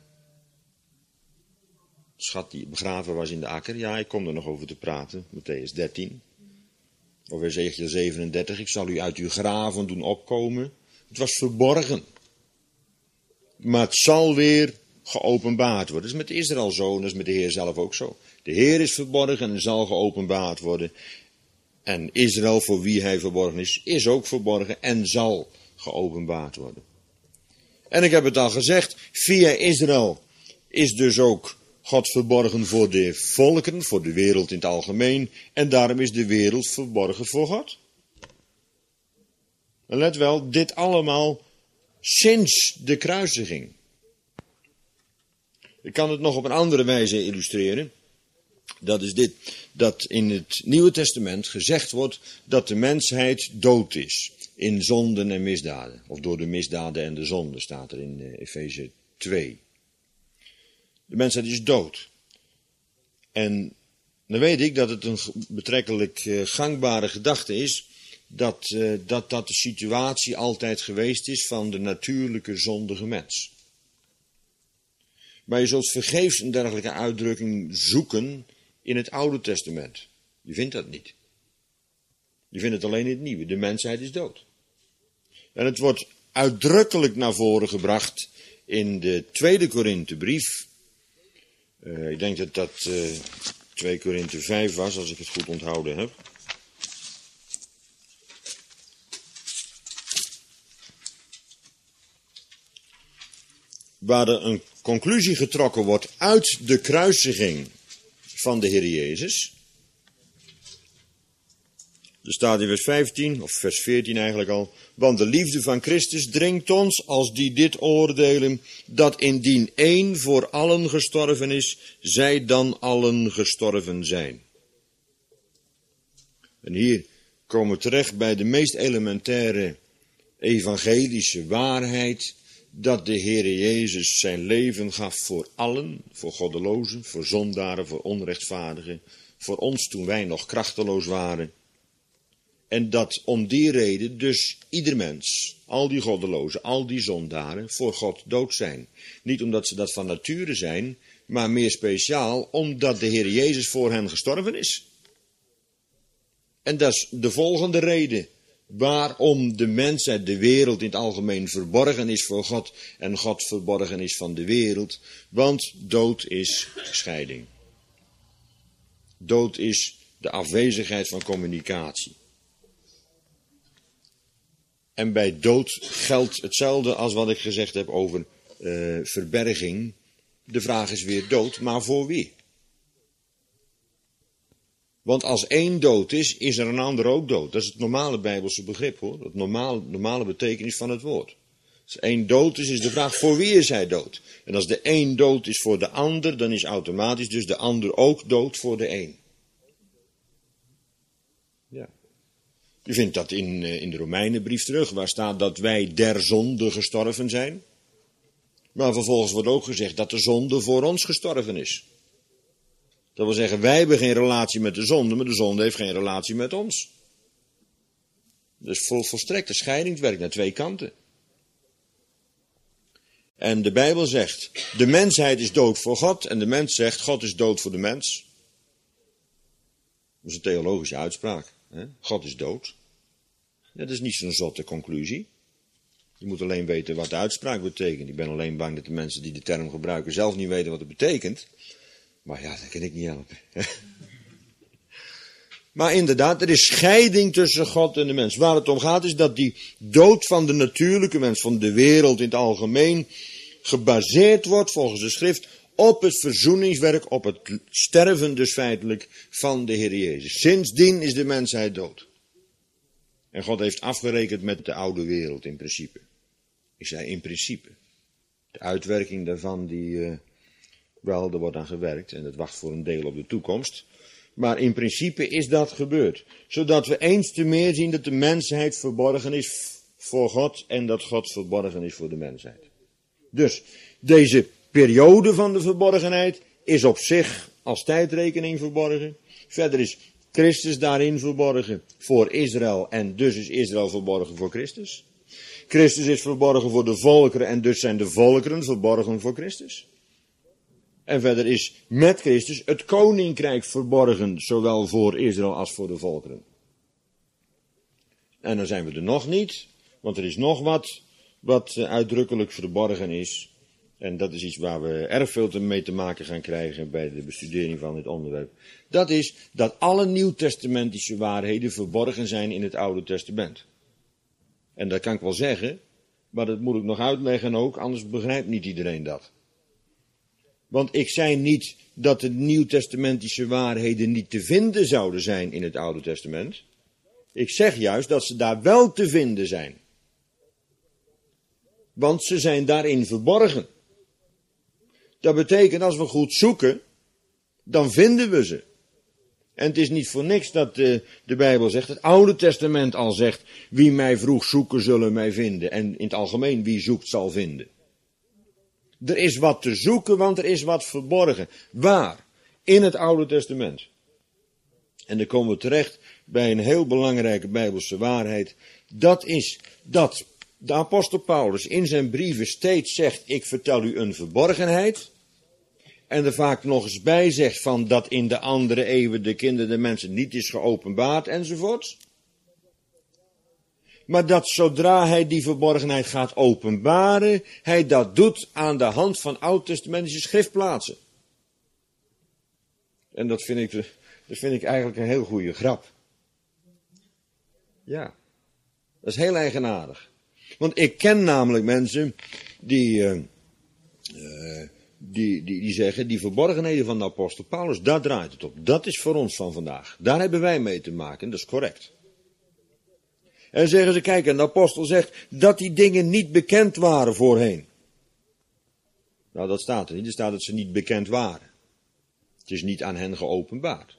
Schat die begraven was in de akker. Ja, ik kom er nog over te praten. Mattheüs dertien. Of Ezechiel zevenendertig. Ik zal u uit uw graven doen opkomen. Het was verborgen. Maar het zal weer geopenbaard worden. Dat is met Israël zo en dat is met de Heer zelf ook zo. De Heer is verborgen en zal geopenbaard worden. En Israël, voor wie hij verborgen is, is ook verborgen en zal geopenbaard worden. En ik heb het al gezegd, via Israël is dus ook God verborgen voor de volken, voor de wereld in het algemeen. En daarom is de wereld verborgen voor God. En let wel, dit allemaal sinds de kruisiging. Ik kan het nog op een andere wijze illustreren. Dat is dit, dat in het Nieuwe Testament gezegd wordt dat de mensheid dood is. In zonden en misdaden. Of door de misdaden en de zonden staat er in uh, Efeze twee. De mensheid is dood. En dan weet ik dat het een betrekkelijk uh, gangbare gedachte is. Dat, uh, dat dat de situatie altijd geweest is van de natuurlijke zondige mens. Maar je zult vergeefs een dergelijke uitdrukking zoeken in het Oude Testament. Je vindt dat niet. Je vindt het alleen in het Nieuwe. De mensheid is dood. En het wordt uitdrukkelijk naar voren gebracht in de tweede Korinthebrief. Uh, ik denk dat dat uh, twee Korinthe vijf was, als ik het goed onthouden heb. Waar er een conclusie getrokken wordt uit de kruisiging van de Heer Jezus. Er staat in vers vijftien, of vers veertien eigenlijk al. Want de liefde van Christus dringt ons, als die dit oordelen, dat indien één voor allen gestorven is, zij dan allen gestorven zijn. En hier komen we terecht bij de meest elementaire evangelische waarheid, dat de Heere Jezus zijn leven gaf voor allen, voor goddelozen, voor zondaren, voor onrechtvaardigen, voor ons toen wij nog krachteloos waren. En dat om die reden dus ieder mens, al die goddelozen, al die zondaren, voor God dood zijn. Niet omdat ze dat van nature zijn, maar meer speciaal omdat de Heer Jezus voor hen gestorven is. En dat is de volgende reden waarom de mensheid, de wereld in het algemeen verborgen is voor God en God verborgen is van de wereld. Want dood is scheiding. Dood is de afwezigheid van communicatie. En bij dood geldt hetzelfde als wat ik gezegd heb over uh, verberging. De vraag is weer dood, maar voor wie? Want als één dood is, is er een ander ook dood. Dat is het normale Bijbelse begrip hoor. Het normale, normale betekenis van het woord. Als één dood is, is de vraag voor wie is hij dood? En als de één dood is voor de ander, dan is automatisch dus de ander ook dood voor de één. Ja. U vindt dat in, in de Romeinenbrief terug, waar staat dat wij der zonde gestorven zijn. Maar vervolgens wordt ook gezegd dat de zonde voor ons gestorven is. Dat wil zeggen, wij hebben geen relatie met de zonde, maar de zonde heeft geen relatie met ons. Dus vol, volstrekte scheiding, het werkt naar twee kanten. En de Bijbel zegt, de mensheid is dood voor God en de mens zegt, God is dood voor de mens. Dat is een theologische uitspraak. Hè? God is dood. Dat is niet zo'n zotte conclusie. Je moet alleen weten wat de uitspraak betekent. Ik ben alleen bang dat de mensen die de term gebruiken zelf niet weten wat het betekent. Maar ja, dat kan ik niet helpen. Maar inderdaad, er is scheiding tussen God en de mens. Waar het om gaat is dat die dood van de natuurlijke mens, van de wereld in het algemeen, gebaseerd wordt volgens de schrift op het verzoeningswerk, op het sterven dus feitelijk van de Heer Jezus. Sindsdien is de mensheid dood. En God heeft afgerekend met de oude wereld in principe. Ik zei in principe. De uitwerking daarvan, die, uh, wel, er wordt aan gewerkt en dat wacht voor een deel op de toekomst. Maar in principe is dat gebeurd. Zodat we eens te meer zien dat de mensheid verborgen is voor God en dat God verborgen is voor de mensheid. Dus deze periode van de verborgenheid is op zich als tijdrekening verborgen. Verder is Christus daarin verborgen voor Israël en dus is Israël verborgen voor Christus. Christus is verborgen voor de volkeren en dus zijn de volkeren verborgen voor Christus. En verder is met Christus het koninkrijk verborgen, zowel voor Israël als voor de volkeren. En dan zijn we er nog niet, want er is nog wat, wat uitdrukkelijk verborgen is. En dat is iets waar we erg veel mee te maken gaan krijgen bij de bestudering van dit onderwerp. Dat is dat alle nieuwtestamentische waarheden verborgen zijn in het Oude Testament. En dat kan ik wel zeggen, maar dat moet ik nog uitleggen ook, anders begrijpt niet iedereen dat. Want ik zei niet dat de nieuwtestamentische waarheden niet te vinden zouden zijn in het Oude Testament. Ik zeg juist dat ze daar wel te vinden zijn. Want ze zijn daarin verborgen. Dat betekent als we goed zoeken, dan vinden we ze. En het is niet voor niks dat de, de Bijbel zegt, het Oude Testament al zegt, wie mij vroeg zoeken zullen mij vinden. En in het algemeen, wie zoekt zal vinden. Er is wat te zoeken, want er is wat verborgen. Waar? In het Oude Testament. En dan komen we terecht bij een heel belangrijke Bijbelse waarheid. Dat is dat de apostel Paulus in zijn brieven steeds zegt, ik vertel u een verborgenheid. En er vaak nog eens bij zegt van dat in de andere eeuwen de kinderen de mensen niet is geopenbaard enzovoort. Maar dat zodra hij die verborgenheid gaat openbaren, hij dat doet aan de hand van oud-testamentische schriftplaatsen. En dat vind ik, dat vind ik eigenlijk een heel goede grap. Ja, dat is heel eigenaardig. Want ik ken namelijk mensen die, uh, uh, die, die, die zeggen, die verborgenheden van de apostel Paulus, daar draait het op. Dat is voor ons van vandaag. Daar hebben wij mee te maken, dat is correct. En zeggen ze, kijk, en de apostel zegt dat die dingen niet bekend waren voorheen. Nou, dat staat er niet. Er staat dat ze niet bekend waren. Het is niet aan hen geopenbaard.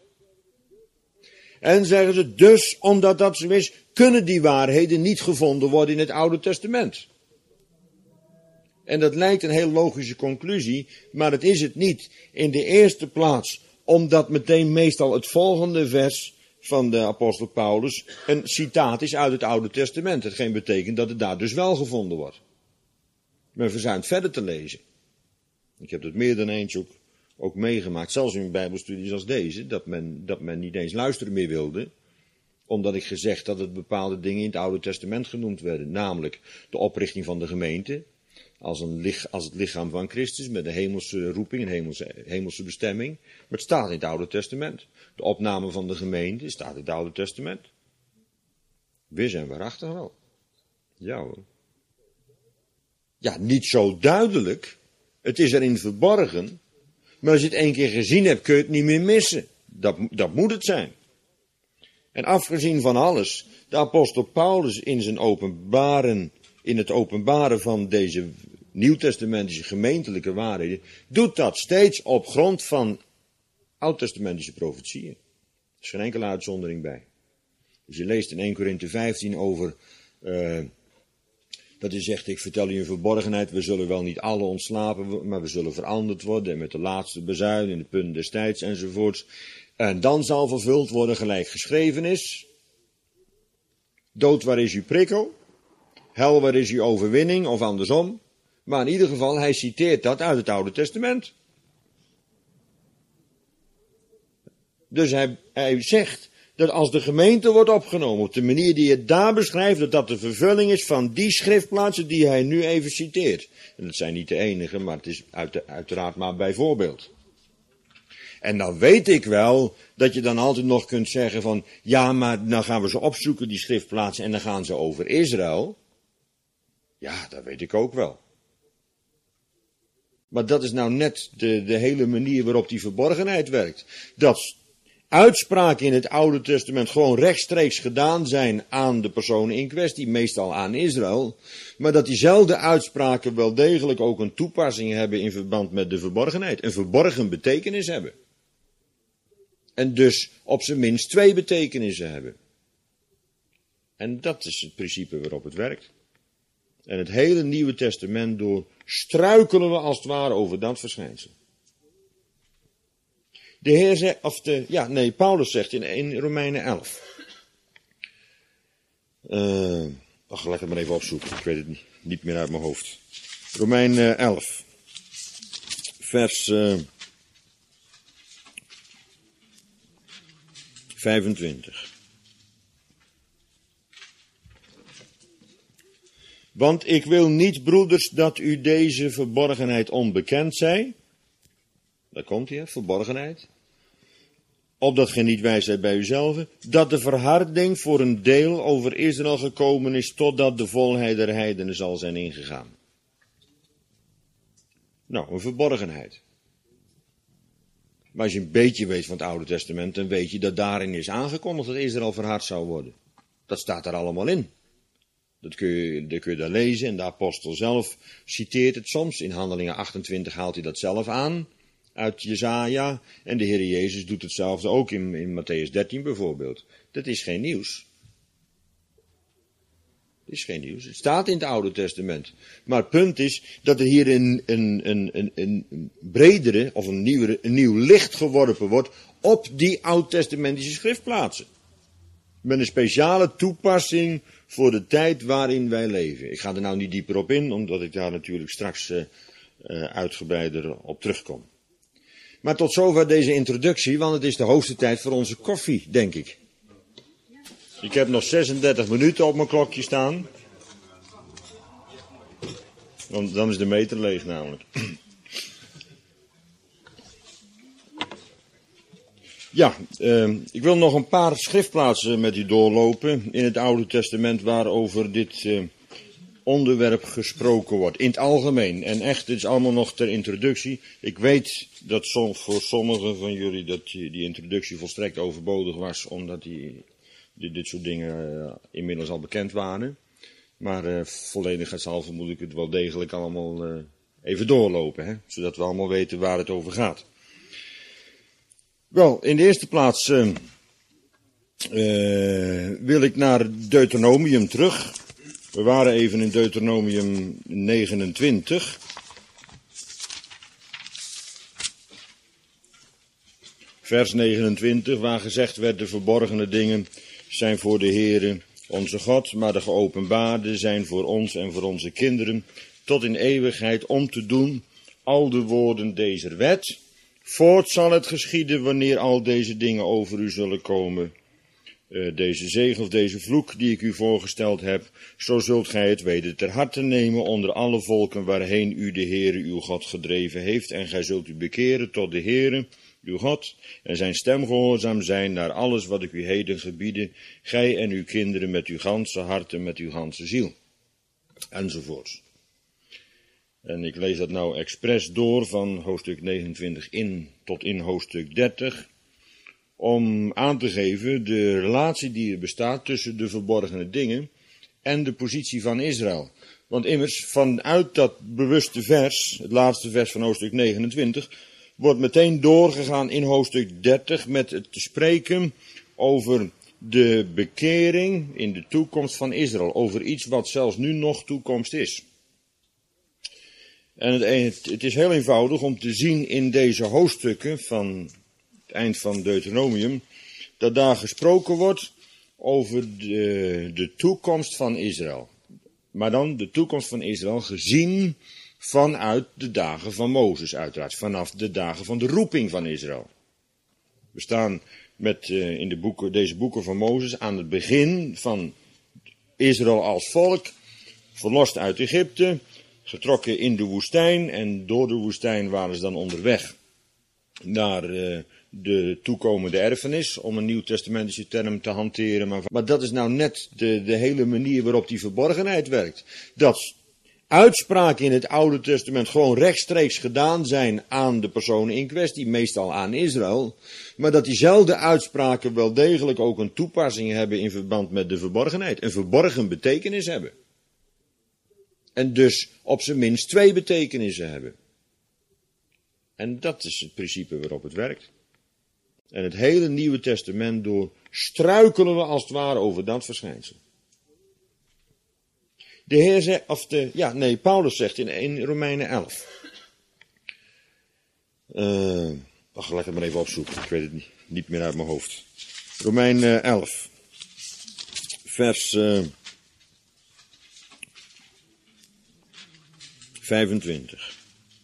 En zeggen ze, dus omdat dat zo is, kunnen die waarheden niet gevonden worden in het Oude Testament. En dat lijkt een heel logische conclusie, maar het is het niet. In de eerste plaats, omdat meteen meestal het volgende vers van de apostel Paulus een citaat is uit het Oude Testament. Hetgeen betekent dat het daar dus wel gevonden wordt. Men verzuimt verder te lezen. Ik heb dat meer dan eens ook, ook meegemaakt, zelfs in bijbelstudies als deze, dat men, dat men niet eens luisteren meer wilde, omdat ik gezegd dat het bepaalde dingen in het Oude Testament genoemd werden. Namelijk de oprichting van de gemeente, als, een, als het lichaam van Christus, met een hemelse roeping, een hemelse, hemelse bestemming. Maar het staat in het Oude Testament. De opname van de gemeente staat in het Oude Testament. Wis en waarachtig wel. Ja hoor. Ja, niet zo duidelijk. Het is erin verborgen. Maar als je het één keer gezien hebt, kun je het niet meer missen. Dat, dat moet het zijn. En afgezien van alles, de apostel Paulus in zijn openbaren, in het openbaren van deze nieuwtestamentische gemeentelijke waarheden, doet dat steeds op grond van oud-testamentische profetieën. Er is geen enkele uitzondering bij. Dus je leest in eerste Korinthe vijftien over, uh, dat hij zegt, ik vertel u een verborgenheid, we zullen wel niet alle ontslapen, maar we zullen veranderd worden, en met de laatste bezuin in de punten des tijds enzovoorts. En dan zal vervuld worden gelijk geschreven is. Dood, waar is uw prikkel? Hel, waar is uw overwinning? Of andersom. Maar in ieder geval, hij citeert dat uit het Oude Testament. Dus hij, hij zegt dat als de gemeente wordt opgenomen op de manier die het daar beschrijft, dat dat de vervulling is van die schriftplaatsen die hij nu even citeert. En dat zijn niet de enige, maar het is uit, uiteraard maar bijvoorbeeld. En dan weet ik wel dat je dan altijd nog kunt zeggen van, ja, maar dan gaan we ze opzoeken, die schriftplaatsen, en dan gaan ze over Israël. Ja, dat weet ik ook wel. Maar dat is nou net de, de hele manier waarop die verborgenheid werkt. Dat uitspraken in het Oude Testament gewoon rechtstreeks gedaan zijn aan de personen in kwestie, meestal aan Israël. Maar dat diezelfde uitspraken wel degelijk ook een toepassing hebben in verband met de verborgenheid. Een verborgen betekenis hebben. En dus op zijn minst twee betekenissen hebben. En dat is het principe waarop het werkt. En het hele Nieuwe Testament door struikelen we als het ware over dat verschijnsel. De Heer zegt, of de, ja, nee, Paulus zegt in, in Romeinen elf. Uh, ach, laat ik het maar even opzoeken, ik weet het niet, niet meer uit mijn hoofd. Romeinen elf, vers uh, vijfentwintig. Want ik wil niet, broeders, dat u deze verborgenheid onbekend zij. Daar komt hij, verborgenheid. Opdat gij niet wijs zijt bij uzelf, dat de verharding voor een deel over Israël gekomen is, totdat de volheid der heidenen zal zijn ingegaan. Nou, een verborgenheid. Maar als je een beetje weet van het Oude Testament, dan weet je dat daarin is aangekondigd dat Israël verhard zou worden. Dat staat er allemaal in. Dat kun je, dat kun je daar lezen en de apostel zelf citeert het soms. In Handelingen achtentwintig haalt hij dat zelf aan. Uit Jesaja. En de Heer Jezus doet hetzelfde ook in, in Matthäus dertien bijvoorbeeld. Dat is geen nieuws. Dat is geen nieuws. Het staat in het Oude Testament. Maar het punt is dat er hier een, een, een, een, een bredere of een, nieuwere, een nieuw licht geworpen wordt op die oud-testamentische schriftplaatsen. Met een speciale toepassing voor de tijd waarin wij leven. Ik ga er nou niet dieper op in, omdat ik daar natuurlijk straks uh, uh, uitgebreider op terugkom. Maar tot zover deze introductie, want het is de hoogste tijd voor onze koffie, denk ik. Ik heb nog zesendertig minuten op mijn klokje staan. Want dan is de meter leeg namelijk. Ja, uh, ik wil nog een paar schriftplaatsen met u doorlopen in het Oude Testament waarover dit uh, onderwerp gesproken wordt. In het algemeen. En echt, dit is allemaal nog ter introductie. Ik weet dat som, voor sommigen van jullie dat die, die introductie volstrekt overbodig was, omdat die, die, dit soort dingen uh, inmiddels al bekend waren. Maar uh, volledigheidshalve moet ik het wel degelijk allemaal uh, even doorlopen, hè, zodat we allemaal weten waar het over gaat. Wel, in de eerste plaats uh, uh, wil ik naar Deuteronomium terug. We waren even in Deuteronomium negenentwintig. Vers negenentwintig, waar gezegd werd, de verborgene dingen zijn voor de Heere onze God, maar de geopenbaarde zijn voor ons en voor onze kinderen, tot in eeuwigheid om te doen al de woorden deze wet. Voort zal het geschieden wanneer al deze dingen over u zullen komen. Uh, deze zegen of deze vloek die ik u voorgesteld heb, zo zult gij het weten ter harte nemen onder alle volken waarheen u de Heere uw God gedreven heeft. En gij zult u bekeren tot de Heere uw God en zijn stem gehoorzaam zijn naar alles wat ik u heden gebiede, gij en uw kinderen met uw ganse hart en met uw ganse ziel. Enzovoorts. En ik lees dat nou expres door van hoofdstuk negenentwintig in tot in hoofdstuk dertig. Om aan te geven de relatie die er bestaat tussen de verborgene dingen en de positie van Israël. Want immers vanuit dat bewuste vers, het laatste vers van hoofdstuk negenentwintig, wordt meteen doorgegaan in hoofdstuk dertig met het te spreken over de bekering in de toekomst van Israël. Over iets wat zelfs nu nog toekomst is. En het, het is heel eenvoudig om te zien in deze hoofdstukken van het eind van Deuteronomium, dat daar gesproken wordt over de, de toekomst van Israël. Maar dan de toekomst van Israël gezien vanuit de dagen van Mozes uiteraard. Vanaf de dagen van de roeping van Israël. We staan met, uh, in de boeken, deze boeken van Mozes aan het begin van Israël als volk, verlost uit Egypte, getrokken in de woestijn en door de woestijn waren ze dan onderweg naar uh, de toekomende erfenis, om een nieuwtestamentische term te hanteren. Maar, maar dat is nou net de, de hele manier waarop die verborgenheid werkt. Dat uitspraken in het Oude Testament gewoon rechtstreeks gedaan zijn aan de personen in kwestie, meestal aan Israël, maar dat diezelfde uitspraken wel degelijk ook een toepassing hebben in verband met de verborgenheid, een verborgen betekenis hebben. En dus op zijn minst twee betekenissen hebben. En dat is het principe waarop het werkt. En het hele Nieuwe Testament door struikelen we als het ware over dat verschijnsel. De Heer zegt, of de, ja, nee, Paulus zegt in, in Romeinen elf. Uh, ach, laat ik het maar even opzoeken, ik weet het niet, niet meer uit mijn hoofd. Romeinen elf, vers uh, vijfentwintig.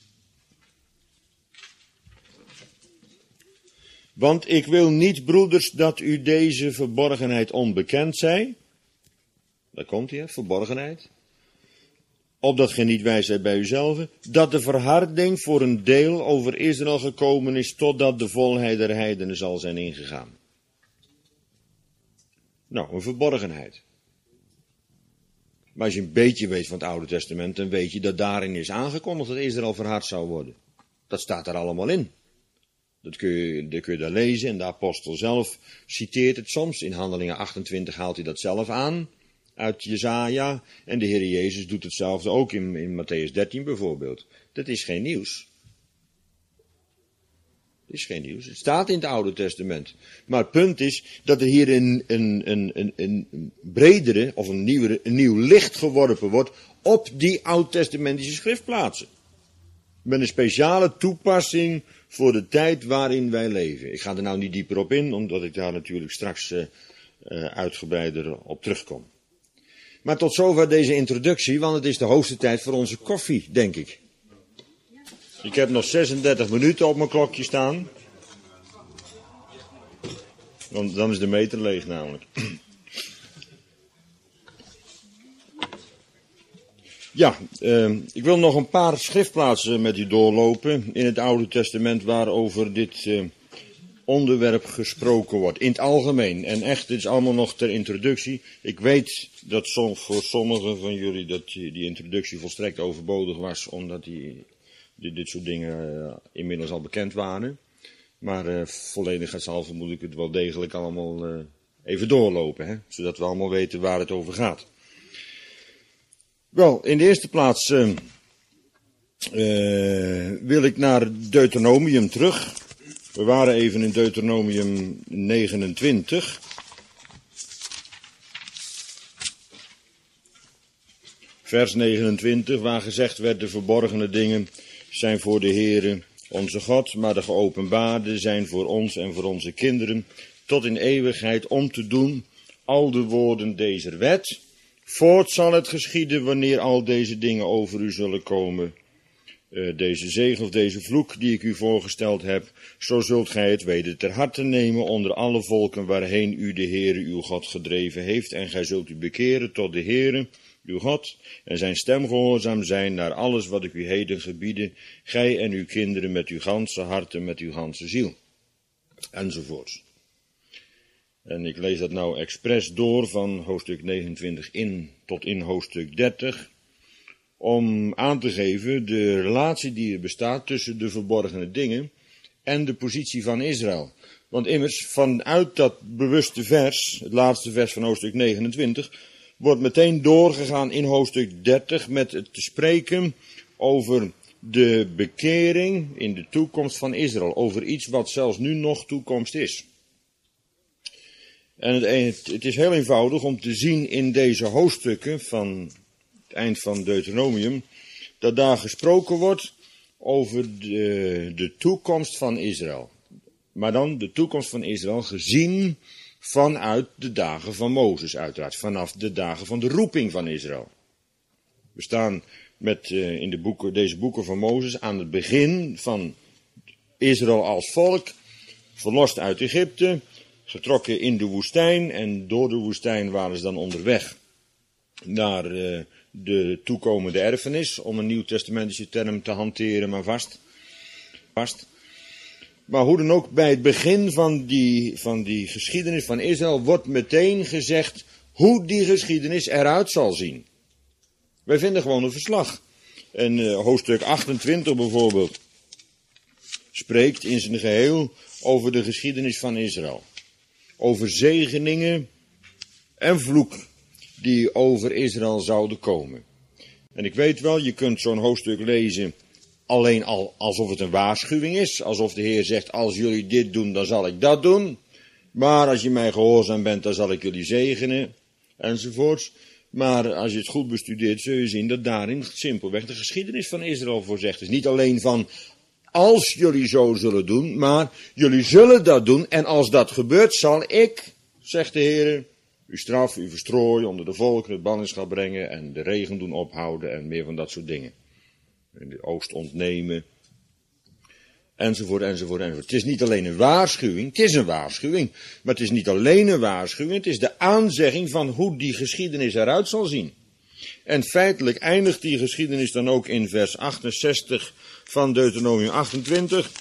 Want ik wil niet, broeders, dat u deze verborgenheid onbekend zij. Daar komt hij, hè, verborgenheid. Opdat gij niet wijs zijt bij uzelf, dat de verharding voor een deel over Israël gekomen is, totdat de volheid der heidenen zal zijn ingegaan. Nou, een verborgenheid. Maar als je een beetje weet van het Oude Testament, dan weet je dat daarin is aangekondigd dat Israël verhard zou worden. Dat staat er allemaal in. Dat kun je, dat kun je daar lezen en de apostel zelf citeert het soms. In Handelingen achtentwintig haalt hij dat zelf aan, uit Jesaja. En de Heer Jezus doet hetzelfde ook in, in Matthäus dertien bijvoorbeeld. Dat is geen nieuws. Dat is geen nieuws. Het staat in het Oude Testament. Maar het punt is dat er hier een, een, een, een, een bredere of een, nieuwere, een nieuw licht geworpen wordt op die Oud-testamentische schriftplaatsen. Met een speciale toepassing voor de tijd waarin wij leven. Ik ga er nou niet dieper op in, omdat ik daar natuurlijk straks uh, uh, uitgebreider op terugkom. Maar tot zover deze introductie, want het is de hoogste tijd voor onze koffie, denk ik. Ik heb nog zesendertig minuten op mijn klokje staan. Dan, dan is de meter leeg namelijk. Ja, uh, ik wil nog een paar schriftplaatsen met u doorlopen in het Oude Testament waarover dit uh, onderwerp gesproken wordt. In het algemeen. En echt, dit is allemaal nog ter introductie. Ik weet dat som, voor sommigen van jullie dat die, die introductie volstrekt overbodig was, omdat die, die, dit soort dingen uh, inmiddels al bekend waren. Maar uh, volledigheidshalve moet ik het wel degelijk allemaal uh, even doorlopen, hè? Zodat we allemaal weten waar het over gaat. Wel, in de eerste plaats uh, uh, wil ik naar Deuteronomium terug. We waren even in Deuteronomium negenentwintig. Vers negenentwintig, waar gezegd werd, de verborgene dingen zijn voor de Heere onze God, maar de geopenbaarde zijn voor ons en voor onze kinderen, tot in eeuwigheid om te doen al de woorden deze wet. Voort zal het geschieden wanneer al deze dingen over u zullen komen. Uh, deze zegen of deze vloek die ik u voorgesteld heb, zo zult gij het weder ter harte nemen onder alle volken waarheen u de Heere uw God gedreven heeft. En gij zult u bekeren tot de Heere uw God en zijn stem gehoorzaam zijn naar alles wat ik u heden gebiede, gij en uw kinderen met uw ganse hart en uw ganse ziel. Enzovoorts. En ik lees dat nou expres door van hoofdstuk negenentwintig in tot in hoofdstuk dertig. Om aan te geven de relatie die er bestaat tussen de verborgene dingen en de positie van Israël. Want immers vanuit dat bewuste vers, het laatste vers van hoofdstuk negenentwintig, wordt meteen doorgegaan in hoofdstuk dertig met het te spreken over de bekering in de toekomst van Israël. Over iets wat zelfs nu nog toekomst is. En het, het is heel eenvoudig om te zien in deze hoofdstukken van het eind van Deuteronomium, dat daar gesproken wordt over de, de toekomst van Israël. Maar dan de toekomst van Israël gezien vanuit de dagen van Mozes, uiteraard. Vanaf de dagen van de roeping van Israël. We staan met, uh, in de boeken, deze boeken van Mozes aan het begin van Israël als volk, verlost uit Egypte, getrokken in de woestijn en door de woestijn waren ze dan onderweg naar uh, de toekomende erfenis, om een nieuwtestamentische term te hanteren, maar vast. vast. Maar hoe dan ook, bij het begin van die, van die geschiedenis van Israël wordt meteen gezegd hoe die geschiedenis eruit zal zien. Wij vinden gewoon een verslag. En uh, hoofdstuk achtentwintig bijvoorbeeld spreekt in zijn geheel over de geschiedenis van Israël. Over zegeningen en vloek die over Israël zouden komen. En ik weet wel, je kunt zo'n hoofdstuk lezen alleen al alsof het een waarschuwing is. Alsof de Heer zegt, als jullie dit doen, dan zal ik dat doen. Maar als je mij gehoorzaam bent, dan zal ik jullie zegenen. Enzovoorts. Maar als je het goed bestudeert, zul je zien dat daarin simpelweg de geschiedenis van Israël voor zegt. Dus niet alleen van, als jullie zo zullen doen, maar jullie zullen dat doen. En als dat gebeurt, zal ik, zegt de Heer, u straf, u verstrooien, onder de volken het ballingschap brengen en de regen doen ophouden en meer van dat soort dingen. En de oogst ontnemen, enzovoort, enzovoort, enzovoort. Het is niet alleen een waarschuwing, het is een waarschuwing, maar het is niet alleen een waarschuwing, het is de aanzegging van hoe die geschiedenis eruit zal zien. En feitelijk eindigt die geschiedenis dan ook in vers achtenzestig van Deuteronomium achtentwintig,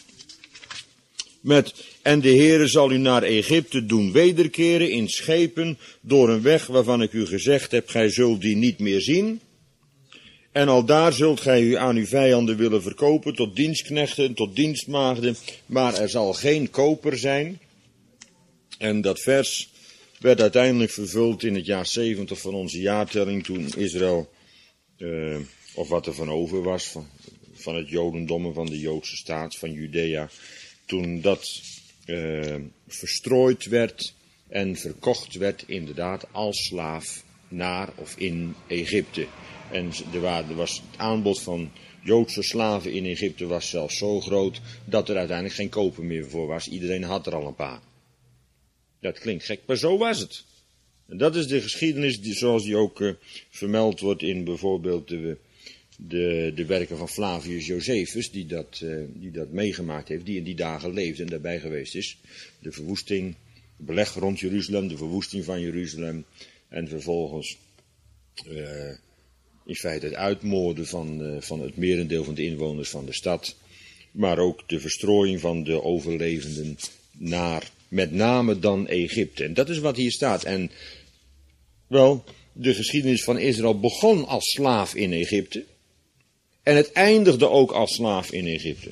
met, en de Heere zal u naar Egypte doen wederkeren in schepen door een weg waarvan ik u gezegd heb, gij zult die niet meer zien. En al daar zult gij u aan uw vijanden willen verkopen tot dienstknechten, tot dienstmaagden, maar er zal geen koper zijn. En dat vers werd uiteindelijk vervuld in het jaar zeventig van onze jaartelling, toen Israël, uh, of wat er van over was, van, van het Jodendom en van de Joodse staat, van Judea, toen dat uh, verstrooid werd en verkocht werd inderdaad als slaaf naar of in Egypte. En er was het aanbod van Joodse slaven in Egypte was zelfs zo groot dat er uiteindelijk geen koper meer voor was. Iedereen had er al een paar. Dat klinkt gek, maar zo was het. En dat is de geschiedenis die, zoals die ook uh, vermeld wordt in bijvoorbeeld de, de, de werken van Flavius Josephus, die dat, uh, die dat meegemaakt heeft, die in die dagen leefde en daarbij geweest is. De verwoesting, het beleg rond Jeruzalem, de verwoesting van Jeruzalem en vervolgens Uh, in feite het uitmoorden van, uh, van het merendeel van de inwoners van de stad. Maar ook de verstrooiing van de overlevenden naar met name dan Egypte. En dat is wat hier staat. En wel, de geschiedenis van Israël begon als slaaf in Egypte. En het eindigde ook als slaaf in Egypte.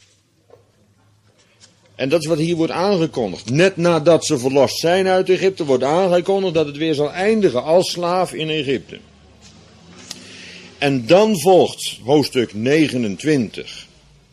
En dat is wat hier wordt aangekondigd. Net nadat ze verlost zijn uit Egypte wordt aangekondigd dat het weer zal eindigen als slaaf in Egypte. En dan volgt hoofdstuk negenentwintig,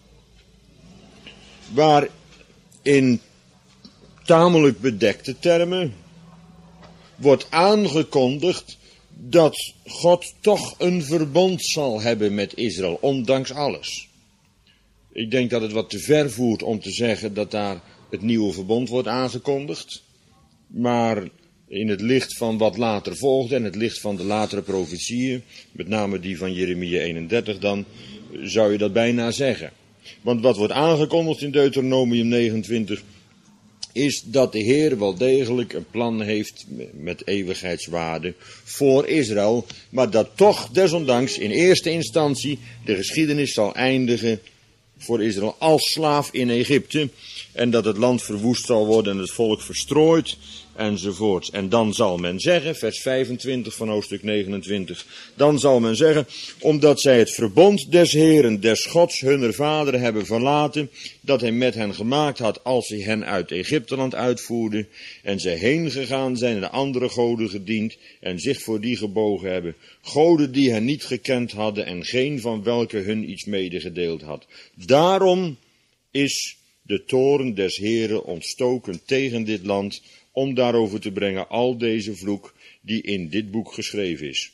waar in tamelijk bedekte termen wordt aangekondigd dat God toch een verbond zal hebben met Israël, ondanks alles. Ik denk dat het wat te ver voert om te zeggen dat daar het nieuwe verbond wordt aangekondigd, maar in het licht van wat later volgde en het licht van de latere profetieën, met name die van Jeremia eenendertig dan, zou je dat bijna zeggen. Want wat wordt aangekondigd in Deuteronomium negenentwintig is dat de Heer wel degelijk een plan heeft met eeuwigheidswaarde voor Israël, maar dat toch desondanks in eerste instantie de geschiedenis zal eindigen voor Israël als slaaf in Egypte en dat het land verwoest zal worden en het volk verstrooid enzovoort. En dan zal men zeggen, vers vijfentwintig van hoofdstuk negenentwintig, dan zal men zeggen, omdat zij het verbond des Heeren, des Gods, hunner vader hebben verlaten, dat hij met hen gemaakt had als hij hen uit Egypteland uitvoerde, en zij heen gegaan zijn en de andere goden gediend, en zich voor die gebogen hebben, goden die hen niet gekend hadden, en geen van welke hun iets medegedeeld had. Daarom is de toorn des Heeren ontstoken tegen dit land, om daarover te brengen al deze vloek die in dit boek geschreven is.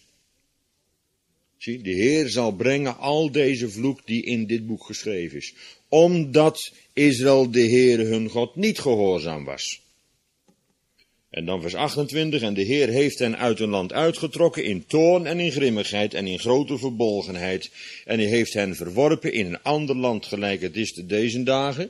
Zie, de Heer zal brengen al deze vloek die in dit boek geschreven is. Omdat Israël de Heer hun God niet gehoorzaam was. En dan vers achtentwintig, en de Heer heeft hen uit hun land uitgetrokken in toorn en in grimmigheid en in grote verbolgenheid. En hij heeft hen verworpen in een ander land gelijk het is te deze dagen.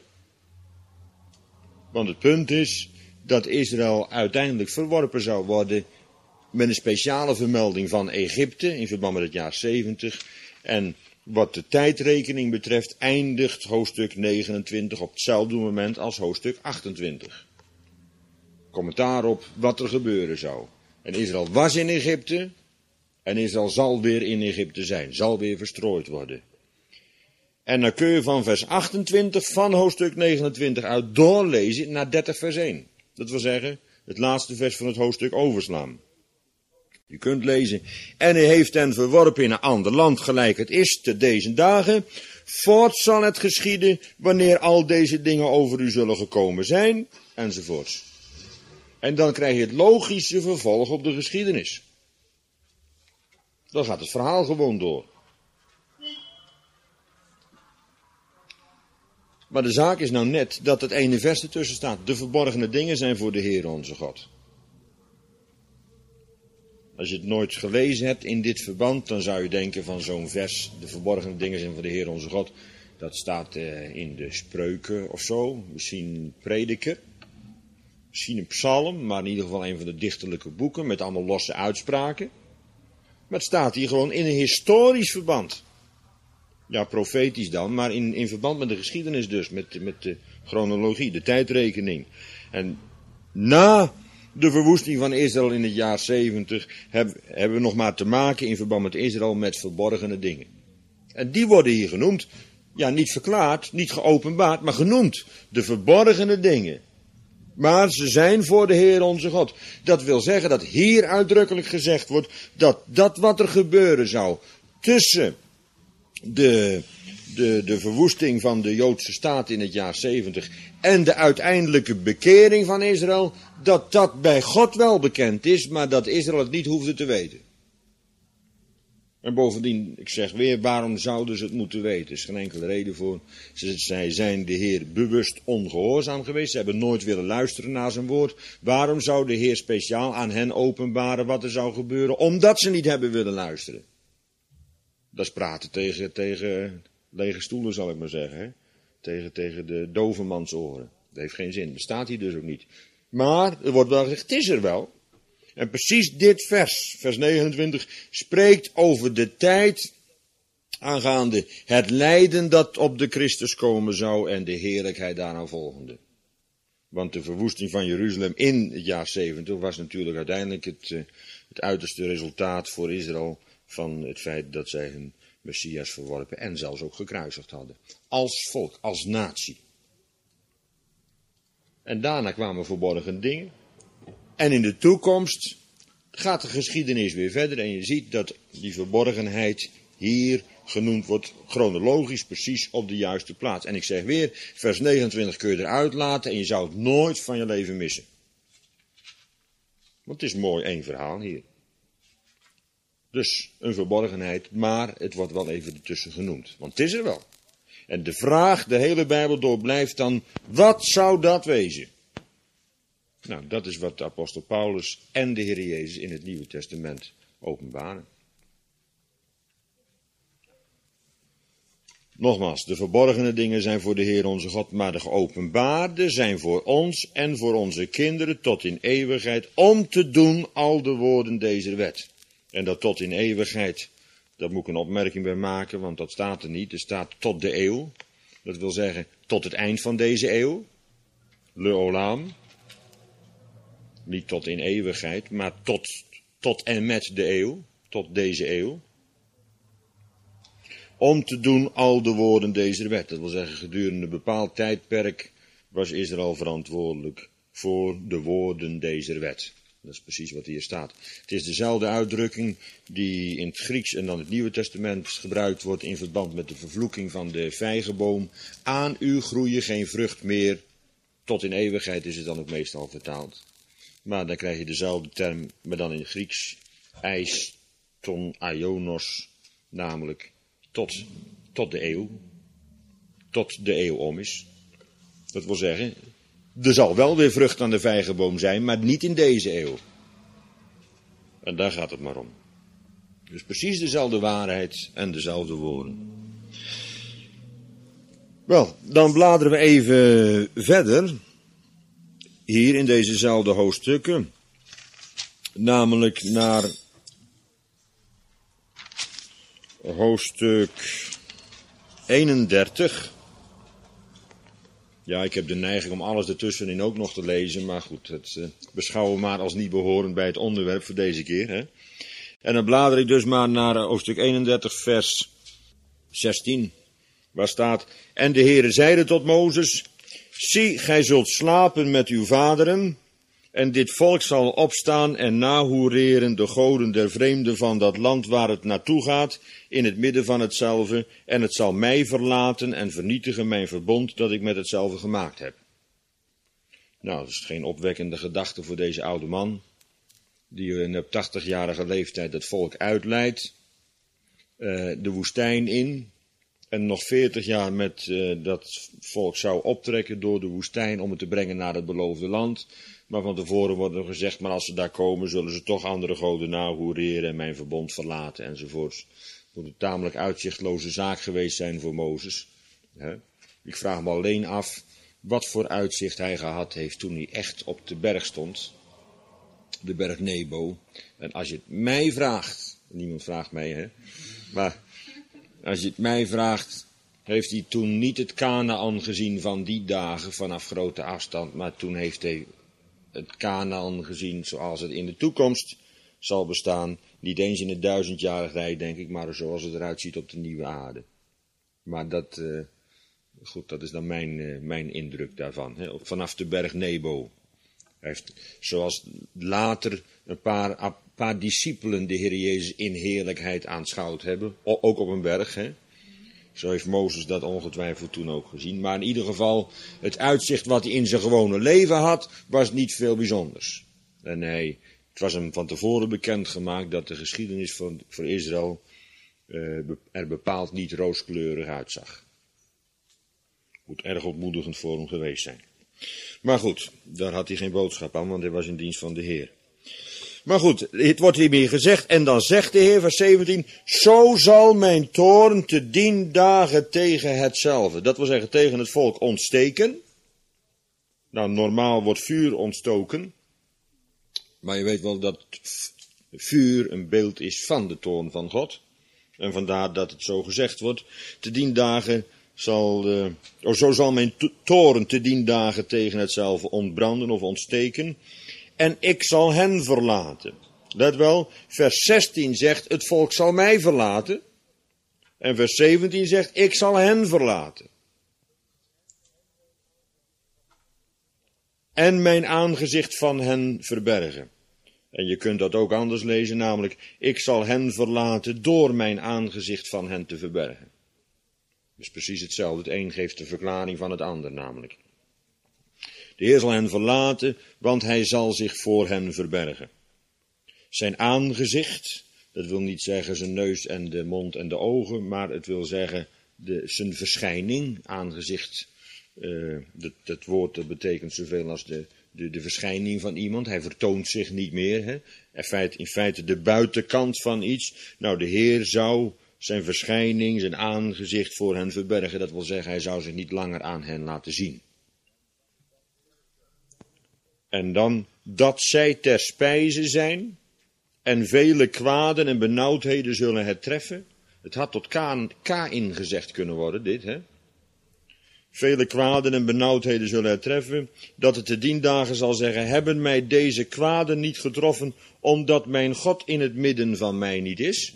Want het punt is dat Israël uiteindelijk verworpen zou worden met een speciale vermelding van Egypte in verband met het jaar zeventig. En wat de tijdrekening betreft eindigt hoofdstuk negenentwintig op hetzelfde moment als hoofdstuk achtentwintig. Commentaar op wat er gebeuren zou. En Israël was in Egypte en Israël zal weer in Egypte zijn, zal weer verstrooid worden. En dan kun je van vers achtentwintig van hoofdstuk negenentwintig uit doorlezen naar dertig vers één. Dat wil zeggen, het laatste vers van het hoofdstuk overslaan. U kunt lezen. En hij heeft hen verworpen in een ander land, gelijk het is te deze dagen. Voort zal het geschieden, wanneer al deze dingen over u zullen gekomen zijn, enzovoorts. En dan krijg je het logische vervolg op de geschiedenis. Dan gaat het verhaal gewoon door. Maar de zaak is nou net dat het ene vers ertussen staat. De verborgene dingen zijn voor de Heer onze God. Als je het nooit gelezen hebt in dit verband, dan zou je denken van zo'n vers, de verborgene dingen zijn voor de Heer onze God. Dat staat uh, in de Spreuken of zo, misschien een prediker, misschien een psalm, maar in ieder geval een van de dichterlijke boeken met allemaal losse uitspraken. Maar het staat hier gewoon in een historisch verband. Ja, profetisch dan, maar in, in verband met de geschiedenis dus, met, met de chronologie, de tijdrekening. En na de verwoesting van Israël in het jaar zeventig hebben, hebben we nog maar te maken in verband met Israël met verborgene dingen. En die worden hier genoemd, ja niet verklaard, niet geopenbaard, maar genoemd. De verborgene dingen. Maar ze zijn voor de Heer onze God. Dat wil zeggen dat hier uitdrukkelijk gezegd wordt dat dat wat er gebeuren zou tussen de, de, de verwoesting van de Joodse staat in het jaar zeventig en de uiteindelijke bekering van Israël, dat dat bij God wel bekend is, maar dat Israël het niet hoefde te weten. En bovendien, ik zeg weer, waarom zouden ze het moeten weten? Er is geen enkele reden voor. Zij zijn de Heer bewust ongehoorzaam geweest. Ze hebben nooit willen luisteren naar zijn woord. Waarom zou de Heer speciaal aan hen openbaren wat er zou gebeuren? Omdat ze niet hebben willen luisteren. Dat is praten tegen, tegen lege stoelen, zal ik maar zeggen. Hè? Tegen, tegen de dovenmansoren. Dat heeft geen zin. Dat staat hier dus ook niet. Maar er wordt wel gezegd, het is er wel. En precies dit vers, vers negenentwintig, spreekt over de tijd aangaande het lijden dat op de Christus komen zou en de heerlijkheid daarna volgende. Want de verwoesting van Jeruzalem in het jaar zeventig was natuurlijk uiteindelijk het, het uiterste resultaat voor Israël van het feit dat zij hun Messias verworpen en zelfs ook gekruisigd hadden. Als volk, als natie. En daarna kwamen verborgen dingen. En in de toekomst gaat de geschiedenis weer verder en je ziet dat die verborgenheid hier genoemd wordt, chronologisch precies op de juiste plaats. En ik zeg weer, vers negenentwintig kun je eruit laten en je zou het nooit van je leven missen. Want het is mooi één verhaal hier. Dus een verborgenheid, maar het wordt wel even ertussen genoemd. Want het is er wel. En de vraag de hele Bijbel door blijft dan, wat zou dat wezen? Nou, dat is wat de apostel Paulus en de Heer Jezus in het Nieuwe Testament openbaren. Nogmaals, de verborgene dingen zijn voor de Heer onze God, maar de geopenbaarde zijn voor ons en voor onze kinderen tot in eeuwigheid, om te doen al de woorden deze wet. En dat tot in eeuwigheid, daar moet ik een opmerking bij maken, want dat staat er niet. Er staat tot de eeuw, dat wil zeggen tot het eind van deze eeuw, le olam. Niet tot in eeuwigheid, maar tot, tot en met de eeuw, tot deze eeuw. Om te doen al de woorden deze wet. Dat wil zeggen, gedurende een bepaald tijdperk was Israël verantwoordelijk voor de woorden deze wet. Dat is precies wat hier staat. Het is dezelfde uitdrukking die in het Grieks en dan het Nieuwe Testament gebruikt wordt in verband met de vervloeking van de vijgenboom. Aan u groeien geen vrucht meer. Tot in eeuwigheid is het dan ook meestal vertaald. Maar dan krijg je dezelfde term, maar dan in het Grieks. Eis, ton, aionos, namelijk tot, tot de eeuw. Tot de eeuw om is. Dat wil zeggen, er zal wel weer vrucht aan de vijgenboom zijn, maar niet in deze eeuw. En daar gaat het maar om. Dus precies dezelfde waarheid en dezelfde woorden. Wel, dan bladeren we even verder. Hier in dezezelfde hoofdstukken. Namelijk naar hoofdstuk eenendertig. Ja, ik heb de neiging om alles ertussenin ook nog te lezen, maar goed, het uh, beschouwen we maar als niet behorend bij het onderwerp voor deze keer. Hè? En dan blader ik dus maar naar uh, hoofdstuk eenendertig, vers zestien, waar staat: En de Heere zeide tot Mozes: Zie, gij zult slapen met uw vaderen, En dit volk zal opstaan en nahoereren de goden der vreemden van dat land waar het naartoe gaat, in het midden van hetzelfde, en het zal mij verlaten en vernietigen mijn verbond dat ik met hetzelfde gemaakt heb. Nou, dat is geen opwekkende gedachte voor deze oude man, die in op tachtigjarige leeftijd het volk uitleidt, uh, de woestijn in, en nog veertig jaar met uh, dat volk zou optrekken door de woestijn om het te brengen naar het beloofde land. Maar van tevoren wordt er gezegd, maar als ze daar komen, zullen ze toch andere goden nahoereren en mijn verbond verlaten enzovoorts. Het moet een tamelijk uitzichtloze zaak geweest zijn voor Mozes. He. Ik vraag me alleen af wat voor uitzicht hij gehad heeft toen hij echt op de berg stond. De berg Nebo. En als je het mij vraagt, niemand vraagt mij, hè, maar als je het mij vraagt, heeft hij toen niet het Kanaan gezien van die dagen vanaf grote afstand, maar toen heeft hij het Kanaan gezien zoals het in de toekomst zal bestaan. Niet eens in het duizendjarig rijk, denk ik, maar zoals het eruit ziet op de nieuwe aarde. Maar dat, uh, goed, dat is dan mijn, uh, mijn indruk daarvan. Hè. Vanaf de berg Nebo. Hij heeft, zoals later een paar, een paar discipelen de Heer Jezus in heerlijkheid aanschouwd hebben. Ook op een berg, hè. Zo heeft Mozes dat ongetwijfeld toen ook gezien. Maar in ieder geval, het uitzicht wat hij in zijn gewone leven had, was niet veel bijzonders. En hij, het was hem van tevoren bekendgemaakt dat de geschiedenis van, voor Israël uh, er bepaald niet rooskleurig uitzag. Moet erg ontmoedigend voor hem geweest zijn. Maar goed, daar had hij geen boodschap aan, want hij was in dienst van de Heer. Maar goed, het wordt hiermee gezegd, en dan zegt de Heer, vers zeventien, zo zal mijn toorn te dien dagen tegen hetzelfde. Dat wil zeggen, tegen het volk ontsteken. Nou, normaal wordt vuur ontstoken. Maar je weet wel dat vuur een beeld is van de toorn van God. En vandaar dat het zo gezegd wordt, te dien dagen zal, uh, oh, zo zal mijn toorn te dien dagen tegen hetzelfde ontbranden of ontsteken. En ik zal hen verlaten. Let wel, vers zestien zegt, het volk zal mij verlaten. En vers zeventien zegt, ik zal hen verlaten. En mijn aangezicht van hen verbergen. En je kunt dat ook anders lezen, namelijk, ik zal hen verlaten door mijn aangezicht van hen te verbergen. Dat is precies hetzelfde, het een geeft de verklaring van het ander namelijk. De Heer zal hen verlaten, want hij zal zich voor hen verbergen. Zijn aangezicht, dat wil niet zeggen zijn neus en de mond en de ogen, maar het wil zeggen de, zijn verschijning, aangezicht. Uh, dat, dat woord dat betekent zoveel als de, de, de verschijning van iemand. Hij vertoont zich niet meer. Hè? In feite, in feite de buitenkant van iets. Nou, de Heer zou zijn verschijning, zijn aangezicht voor hen verbergen. Dat wil zeggen, hij zou zich niet langer aan hen laten zien. En dan dat zij ter spijze zijn en vele kwaden en benauwdheden zullen het treffen. Het had tot Kaïn gezegd kunnen worden, dit, hè. Vele kwaden en benauwdheden zullen het treffen, dat het te dien dagen zal zeggen, hebben mij deze kwaden niet getroffen, omdat mijn God in het midden van mij niet is?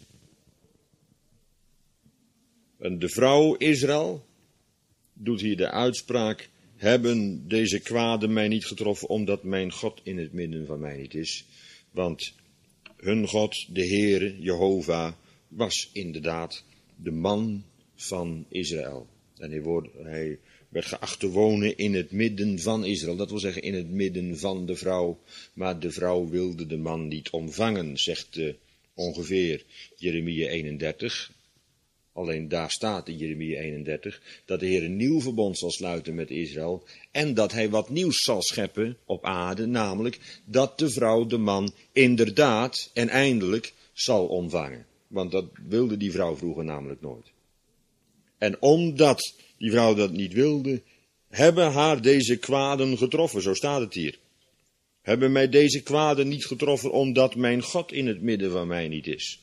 En de vrouw Israël doet hier de uitspraak, hebben deze kwaden mij niet getroffen, omdat mijn God in het midden van mij niet is. Want hun God, de Heere, Jehovah, was inderdaad de man van Israël. En hij, wordt, hij werd geacht te wonen in het midden van Israël. Dat wil zeggen in het midden van de vrouw. Maar de vrouw wilde de man niet omvangen, zegt uh, ongeveer Jeremia eenendertig. Alleen daar staat in Jeremia eenendertig dat de Heer een nieuw verbond zal sluiten met Israël. En dat hij wat nieuws zal scheppen op aarde. Namelijk dat de vrouw de man inderdaad en eindelijk zal omvangen. Want dat wilde die vrouw vroeger namelijk nooit. En omdat die vrouw dat niet wilde, hebben haar deze kwaden getroffen. Zo staat het hier. Hebben mij deze kwaden niet getroffen, omdat mijn God in het midden van mij niet is.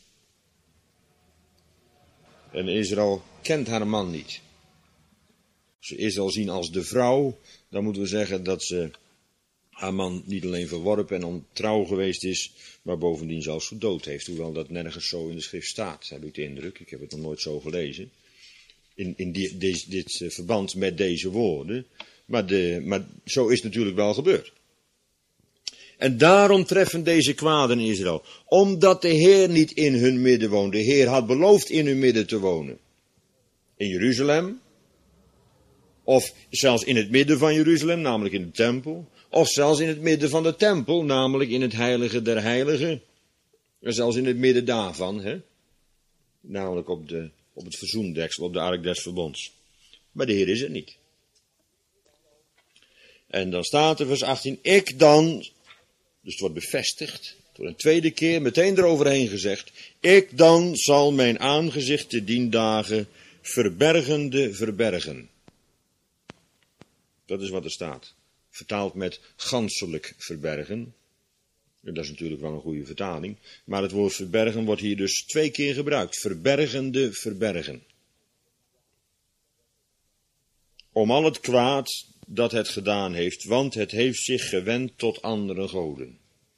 En Israël kent haar man niet. Als ze Israël zien als de vrouw, dan moeten we zeggen dat ze haar man niet alleen verworpen en ontrouw geweest is, maar bovendien zelfs gedood heeft. Hoewel dat nergens zo in de schrift staat, heb ik de indruk. Ik heb het nog nooit zo gelezen. In, in die, deze, dit uh, verband met deze woorden. Maar, de, maar zo is het natuurlijk wel gebeurd. En daarom treffen deze kwaden Israël. Omdat de Heer niet in hun midden woont. De Heer had beloofd in hun midden te wonen. In Jeruzalem. Of zelfs in het midden van Jeruzalem, namelijk in de tempel. Of zelfs in het midden van de tempel, namelijk in het heilige der heiligen. En zelfs in het midden daarvan, hè? Namelijk op, de, op het verzoendeksel, op de ark des verbonds. Maar de Heer is het niet. En dan staat er vers achttien, ik dan, dus het wordt bevestigd, voor een tweede keer meteen eroverheen gezegd, ik dan zal mijn aangezicht te dien dagen verbergende verbergen. Dat is wat er staat. Vertaald met ganselijk verbergen. En dat is natuurlijk wel een goede vertaling. Maar het woord verbergen wordt hier dus twee keer gebruikt. Verbergende verbergen. Om al het kwaad dat het gedaan heeft, want het heeft zich gewend tot andere goden.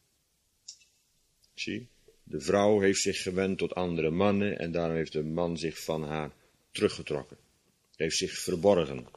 Zie, de vrouw heeft zich gewend tot andere mannen en daarom heeft de man zich van haar teruggetrokken. Heeft zich verborgen.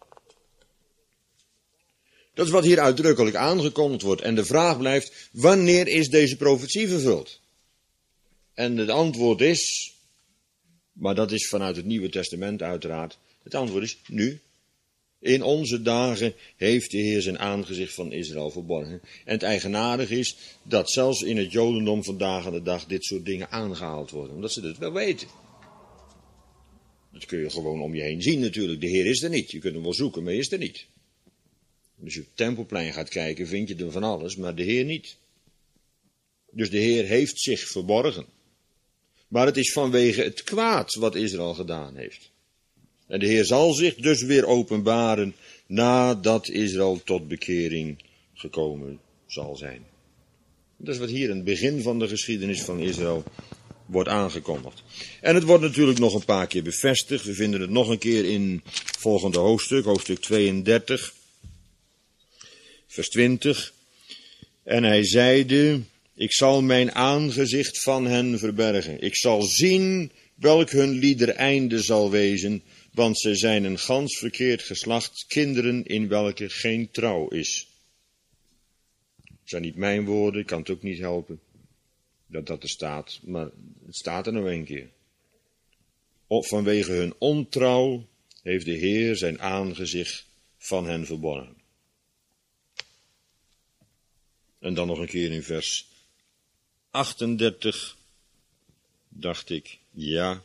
Dat is wat hier uitdrukkelijk aangekondigd wordt. En de vraag blijft, wanneer is deze profetie vervuld? En het antwoord is, maar dat is vanuit het Nieuwe Testament uiteraard, het antwoord is nu. In onze dagen heeft de Heer zijn aangezicht van Israël verborgen. En het eigenaardige is dat zelfs in het Jodendom vandaag aan de dag dit soort dingen aangehaald worden. Omdat ze dat wel weten. Dat kun je gewoon om je heen zien natuurlijk. De Heer is er niet. Je kunt hem wel zoeken, maar hij is er niet. Als je op het Tempelplein gaat kijken, vind je er van alles, maar de Heer niet. Dus de Heer heeft zich verborgen. Maar het is vanwege het kwaad wat Israël gedaan heeft. En de Heer zal zich dus weer openbaren nadat Israël tot bekering gekomen zal zijn. Dat is wat hier in het begin van de geschiedenis van Israël wordt aangekondigd. En het wordt natuurlijk nog een paar keer bevestigd. We vinden het nog een keer in het volgende hoofdstuk, hoofdstuk tweeëndertig. Vers twintig. En hij zeide, ik zal mijn aangezicht van hen verbergen. Ik zal zien welk hun lieder einde zal wezen, want zij zijn een gans verkeerd geslacht, kinderen in welke geen trouw is. Het zijn niet mijn woorden, ik kan het ook niet helpen dat dat er staat, maar het staat er nog een keer. Of vanwege hun ontrouw heeft de Heer zijn aangezicht van hen verborgen. En dan nog een keer in vers achtendertig, dacht ik, ja.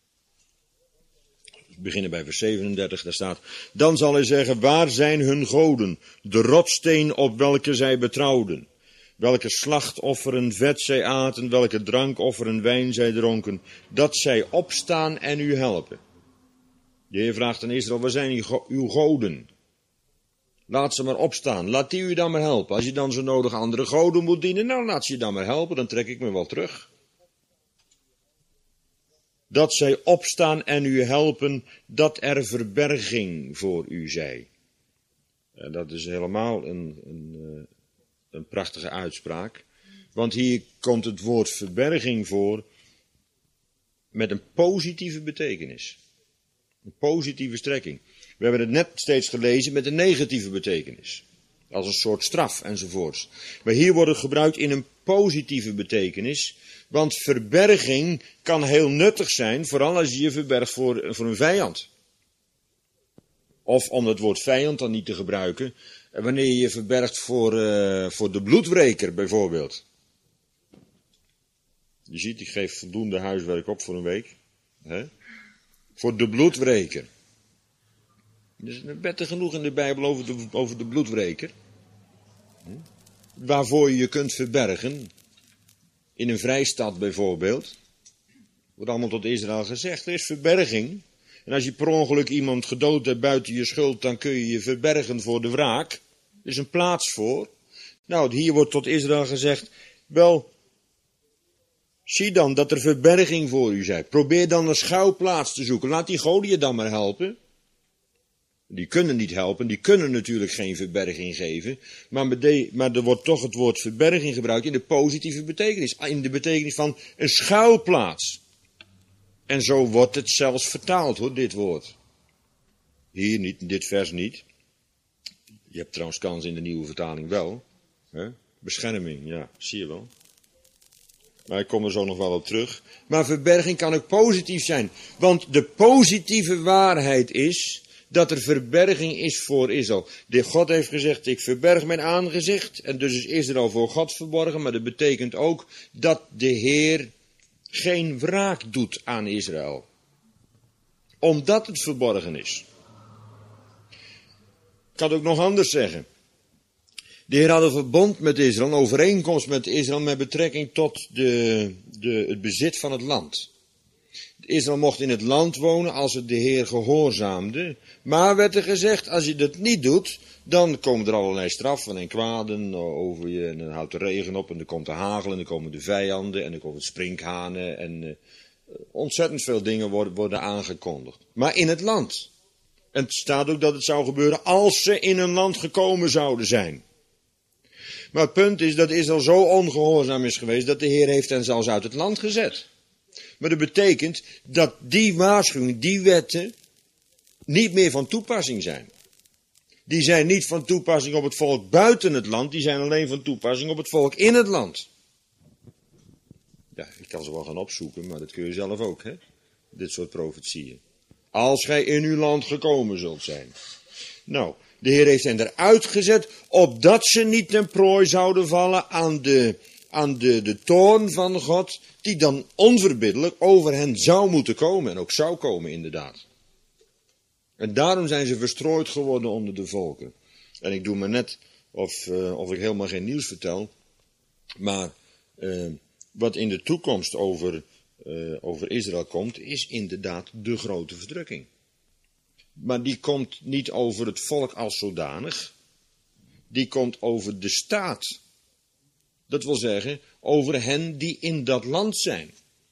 We beginnen bij vers zevenendertig, daar staat, dan zal hij zeggen, waar zijn hun goden, de rotsteen op welke zij betrouwden, welke slachtofferen vet zij aten, welke drankofferen wijn zij dronken, dat zij opstaan en u helpen. De Heer vraagt aan Israël, waar zijn uw goden? Laat ze maar opstaan. Laat die u dan maar helpen. Als je dan zo nodig andere goden moet dienen, nou laat ze je dan maar helpen. Dan trek ik me wel terug. Dat zij opstaan en u helpen, dat er verberging voor u zij. En dat is helemaal een, een, een prachtige uitspraak. Want hier komt het woord verberging voor met een positieve betekenis. Een positieve strekking. We hebben het net steeds gelezen met een negatieve betekenis. Als een soort straf enzovoorts. Maar hier wordt het gebruikt in een positieve betekenis. Want verberging kan heel nuttig zijn, vooral als je je verbergt voor, voor een vijand. Of om het woord vijand dan niet te gebruiken, wanneer je je verbergt voor, uh, voor de bloedwreker bijvoorbeeld. Je ziet, ik geef voldoende huiswerk op voor een week. Hè? Voor de bloedwreker. Er is een wette genoeg in de Bijbel over de, over de bloedwreker. Waarvoor je je kunt verbergen. In een vrijstad bijvoorbeeld. Wordt allemaal tot Israël gezegd. Er is verberging. En als je per ongeluk iemand gedood hebt buiten je schuld, dan kun je je verbergen voor de wraak. Er is een plaats voor. Nou, hier wordt tot Israël gezegd, wel, zie dan dat er verberging voor u zij. Probeer dan een schuilplaats te zoeken. Laat die goden je dan maar helpen. Die kunnen niet helpen, die kunnen natuurlijk geen verberging geven. Maar, de, maar er wordt toch het woord verberging gebruikt in de positieve betekenis. In de betekenis van een schuilplaats. En zo wordt het zelfs vertaald hoor, dit woord. Hier niet, in dit vers niet. Je hebt trouwens kans in de nieuwe vertaling wel. Hè? Bescherming, ja, zie je wel. Maar ik kom er zo nog wel op terug. Maar verberging kan ook positief zijn. Want de positieve waarheid is dat er verberging is voor Israël. De God heeft gezegd, ik verberg mijn aangezicht. En dus is Israël voor God verborgen. Maar dat betekent ook dat de Heer geen wraak doet aan Israël. Omdat het verborgen is. Ik kan het ook nog anders zeggen. De Heer had een verbond met Israël, een overeenkomst met Israël met betrekking tot de, de, het bezit van het land. Israël mocht in het land wonen als het de Heer gehoorzaamde. Maar werd er gezegd, als je dat niet doet, dan komen er allerlei straffen en kwaden over je. En dan houdt de regen op en dan komt de hagel en dan komen de vijanden en dan komen sprinkhanen. En uh, ontzettend veel dingen worden, worden aangekondigd. Maar in het land. En het staat ook dat het zou gebeuren als ze in een land gekomen zouden zijn. Maar het punt is dat Israël zo ongehoorzaam is geweest dat de Heer heeft hen zelfs uit het land gezet. Maar dat betekent dat die waarschuwingen, die wetten, niet meer van toepassing zijn. Die zijn niet van toepassing op het volk buiten het land, die zijn alleen van toepassing op het volk in het land. Ja, ik kan ze wel gaan opzoeken, maar dat kun je zelf ook, hè? Dit soort profetieën. Als gij in uw land gekomen zult zijn. Nou, de Heer heeft hen eruit gezet, opdat ze niet ten prooi zouden vallen aan de, aan de, de toorn van God, die dan onverbiddelijk over hen zou moeten komen, en ook zou komen inderdaad. En daarom zijn ze verstrooid geworden onder de volken. En ik doe me net of, uh, of ik helemaal geen nieuws vertel, maar uh, wat in de toekomst over, uh, over Israël komt, is inderdaad de grote verdrukking. Maar die komt niet over het volk als zodanig. Die komt over de staat. Dat wil zeggen, over hen die in dat land zijn.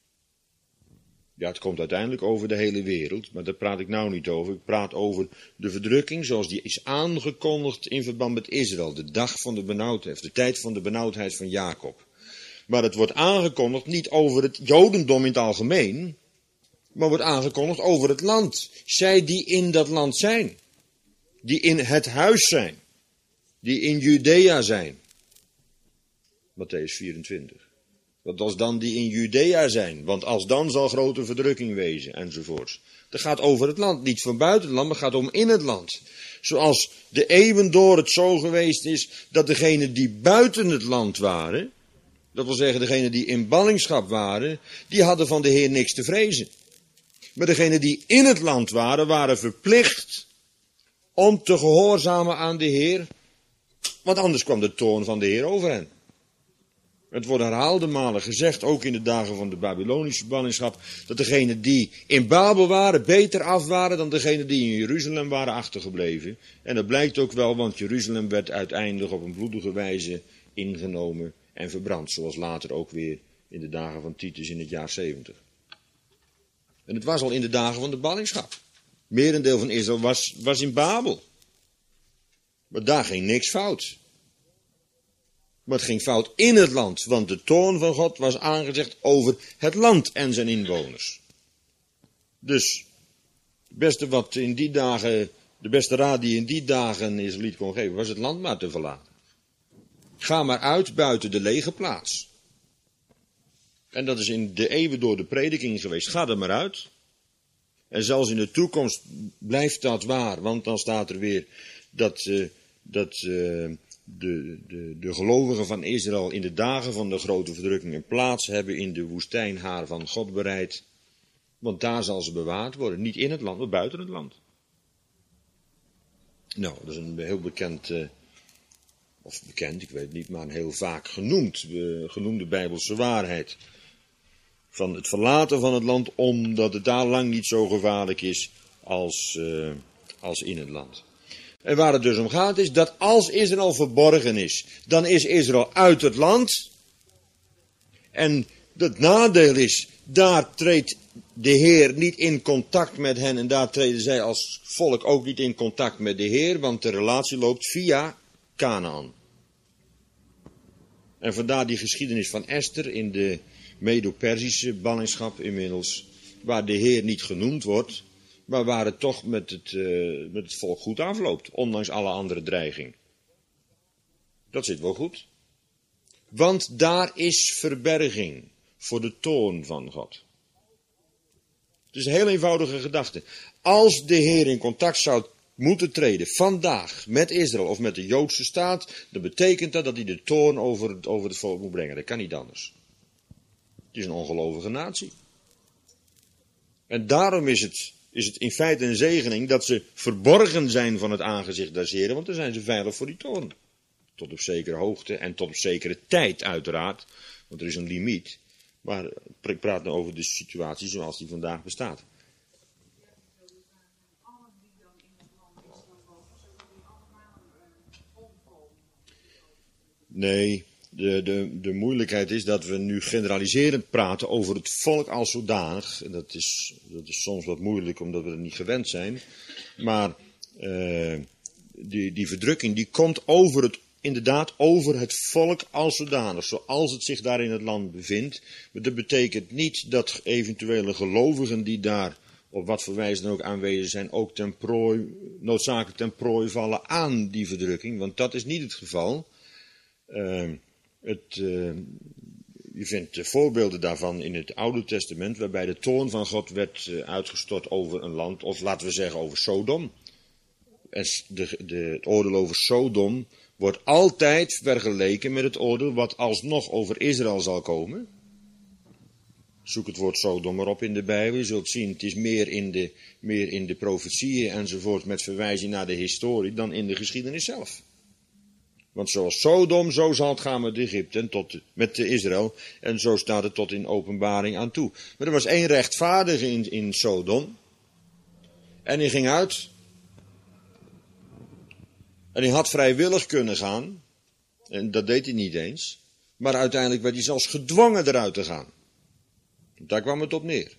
Ja, het komt uiteindelijk over de hele wereld, maar daar praat ik nou niet over. Ik praat over de verdrukking zoals die is aangekondigd in verband met Israël. De dag van de benauwdheid, de tijd van de benauwdheid van Jacob. Maar het wordt aangekondigd niet over het Jodendom in het algemeen, maar wordt aangekondigd over het land. Zij die in dat land zijn. Die in het huis zijn. Die in Judea zijn. Mattheüs vierentwintig. Want als dan die in Judea zijn. Want als dan zal grote verdrukking wezen. Enzovoorts. Dat gaat over het land. Niet van buiten het land, maar gaat om in het land. Zoals de eeuwen door het zo geweest is. Dat degenen die buiten het land waren. Dat wil zeggen degenen die in ballingschap waren. Die hadden van de Heer niks te vrezen. Maar degenen die in het land waren, waren verplicht om te gehoorzamen aan de Heer. Want anders kwam de toorn van de Heer over hen. Het wordt herhaalde malen gezegd, ook in de dagen van de Babylonische ballingschap, dat degenen die in Babel waren, beter af waren dan degenen die in Jeruzalem waren achtergebleven. En dat blijkt ook wel, want Jeruzalem werd uiteindelijk op een bloedige wijze ingenomen en verbrand. Zoals later ook weer in de dagen van Titus in het jaar zeventig. En het was al in de dagen van de ballingschap. Merendeel van Israël was, was in Babel. Maar daar ging niks fout. Maar het ging fout in het land, want de toorn van God was aangezegd over het land en zijn inwoners. Dus, het beste wat in die dagen, de beste raad die in die dagen een Israëliet kon geven, was het land maar te verlaten. Ga maar uit buiten de lege plaats. En dat is in de eeuwen door de prediking geweest. Ga er maar uit. En zelfs in de toekomst blijft dat waar. Want dan staat er weer dat, uh, dat uh, de, de, de gelovigen van Israël in de dagen van de grote verdrukking een plaats hebben in de woestijn haar van God bereid. Want daar zal ze bewaard worden. Niet in het land, maar buiten het land. Nou, dat is een heel bekend, uh, of bekend, ik weet het niet, maar een heel vaak genoemd, uh, genoemde Bijbelse waarheid. Van het verlaten van het land, omdat het daar lang niet zo gevaarlijk is als, uh, als in het land. En waar het dus om gaat is dat als Israël verborgen is, dan is Israël uit het land. En het nadeel is, daar treedt de Heer niet in contact met hen en daar treden zij als volk ook niet in contact met de Heer, want de relatie loopt via Kanaan. En vandaar die geschiedenis van Esther in de Medo-Perzische ballingschap inmiddels, waar de Heer niet genoemd wordt, maar waar het toch met het, uh, met het volk goed afloopt, ondanks alle andere dreiging. Dat zit wel goed. Want daar is verberging voor de toorn van God. Het is een heel eenvoudige gedachte. Als de Heer in contact zou moeten treden vandaag met Israël of met de Joodse staat, dan betekent dat dat hij de toorn over het, over het volk moet brengen. Dat kan niet anders. Het is een ongelovige natie. En daarom is het, is het in feite een zegening dat ze verborgen zijn van het aangezicht des Heren, want dan zijn ze veilig voor die toorn. Tot op zekere hoogte en tot op zekere tijd uiteraard, want er is een limiet. Maar ik praat nu over de situatie zoals die vandaag bestaat. Nee, de, de, de moeilijkheid is dat we nu generaliserend praten over het volk als zodanig. En dat is, dat is soms wat moeilijk omdat we er niet gewend zijn. Maar uh, die, die verdrukking die komt over het, inderdaad over het volk als zodanig. Zoals het zich daar in het land bevindt. Maar dat betekent niet dat eventuele gelovigen die daar op wat voor wijze dan ook aanwezig zijn, ook ten prooi, noodzakelijk ten prooi vallen aan die verdrukking. Want dat is niet het geval. Uh, het, uh, je vindt uh, voorbeelden daarvan in het Oude Testament, waarbij de toorn van God werd uh, uitgestort over een land, of laten we zeggen over Sodom. En de, de, het oordeel over Sodom wordt altijd vergeleken met het oordeel wat alsnog over Israël zal komen. Zoek het woord Sodom maar op in de Bijbel, je zult zien, het is meer in de, meer in de profetieën enzovoort met verwijzing naar de historie dan in de geschiedenis zelf. Want zoals Sodom, zo zal het gaan met Egypte en tot, met Israël. En zo staat het tot in openbaring aan toe. Maar er was één rechtvaardige in, in Sodom. En die ging uit. En hij had vrijwillig kunnen gaan. En dat deed hij niet eens. Maar uiteindelijk werd hij zelfs gedwongen eruit te gaan. Daar kwam het op neer.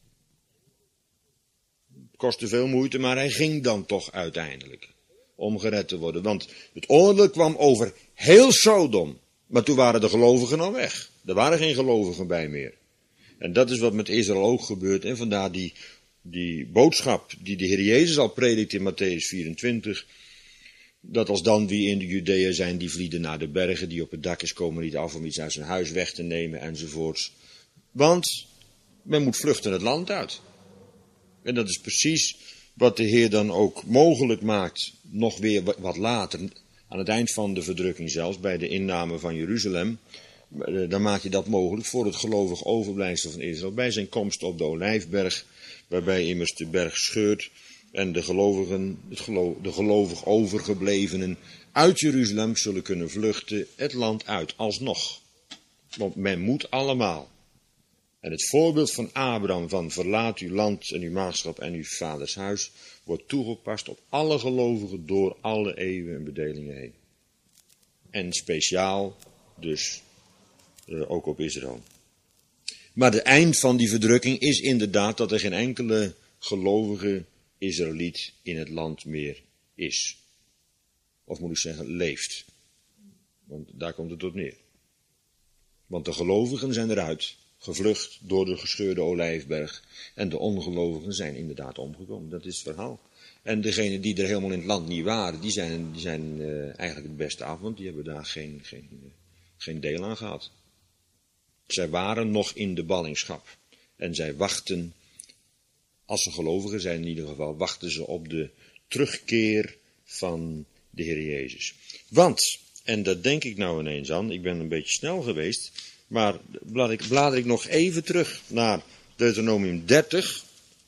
Het kostte veel moeite, maar hij ging dan toch uiteindelijk. Om gered te worden. Want het oordeel kwam over heel Sodom. Maar toen waren de gelovigen al weg. Er waren geen gelovigen bij meer. En dat is wat met Israël ook gebeurt. En vandaar die, die boodschap die de Heer Jezus al predikt in Matthäus vierentwintig. Dat als dan wie in de Judea zijn, die vlieden naar de bergen. Die op het dak is, komen niet af om iets uit zijn huis weg te nemen enzovoorts. Want men moet vluchten het land uit. En dat is precies wat de Heer dan ook mogelijk maakt, nog weer wat later, aan het eind van de verdrukking zelfs, bij de inname van Jeruzalem. Dan maak je dat mogelijk voor het gelovig overblijfsel van Israël, bij zijn komst op de Olijfberg, waarbij immers de berg scheurt en de gelovigen, het geloof, de gelovig overgeblevenen uit Jeruzalem zullen kunnen vluchten het land uit, alsnog. Want men moet allemaal. En het voorbeeld van Abraham van verlaat uw land en uw maagschap en uw vaders huis wordt toegepast op alle gelovigen door alle eeuwen en bedelingen heen. En speciaal dus uh, ook op Israël. Maar het eind van die verdrukking is inderdaad dat er geen enkele gelovige Israëliet in het land meer is. Of moet ik zeggen, leeft. Want daar komt het op neer. Want de gelovigen zijn eruit. Gevlucht door de gescheurde Olijfberg. En de ongelovigen zijn inderdaad omgekomen. Dat is het verhaal. En degenen die er helemaal in het land niet waren, die zijn, die zijn uh, eigenlijk het beste af, want die hebben daar geen, geen, uh, geen deel aan gehad. Zij waren nog in de ballingschap. En zij wachten, als ze gelovigen zijn in ieder geval, wachten ze op de terugkeer van de Heer Jezus. Want, en dat denk ik nou ineens aan, ik ben een beetje snel geweest, maar blader ik, blader ik nog even terug naar Deuteronomium dertig.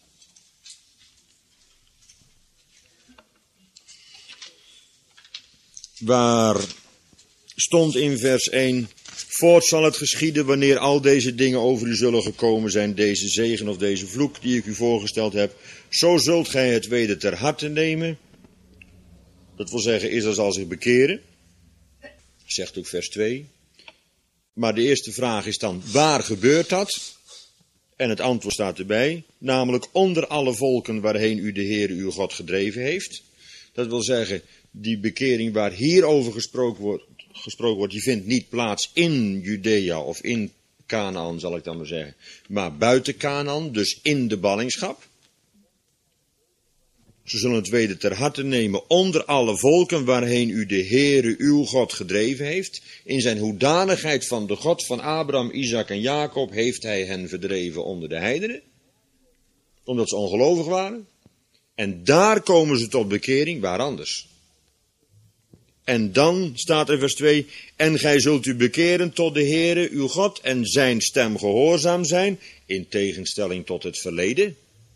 Waar stond in vers één, voort zal het geschieden wanneer al deze dingen over u zullen gekomen zijn, deze zegen of deze vloek die ik u voorgesteld heb, zo zult gij het weder ter harte nemen. Dat wil zeggen, Israël zal zich bekeren, zegt ook vers twee. Maar de eerste vraag is dan, waar gebeurt dat? En het antwoord staat erbij, namelijk onder alle volken waarheen u de Heer uw God gedreven heeft. Dat wil zeggen, die bekering waar hierover gesproken wordt, gesproken wordt, die vindt niet plaats in Judea of in Canaan, zal ik dan maar zeggen, maar buiten Canaan, dus in de ballingschap. Ze zullen het weder ter harte nemen onder alle volken waarheen u de Heere uw God gedreven heeft. In zijn hoedanigheid van de God van Abraham, Isaac en Jacob heeft hij hen verdreven onder de heidenen. Omdat ze ongelovig waren. En daar komen ze tot bekering, waar anders. En dan staat er vers twee, en gij zult u bekeren tot de Heere uw God en zijn stem gehoorzaam zijn, in tegenstelling tot het verleden.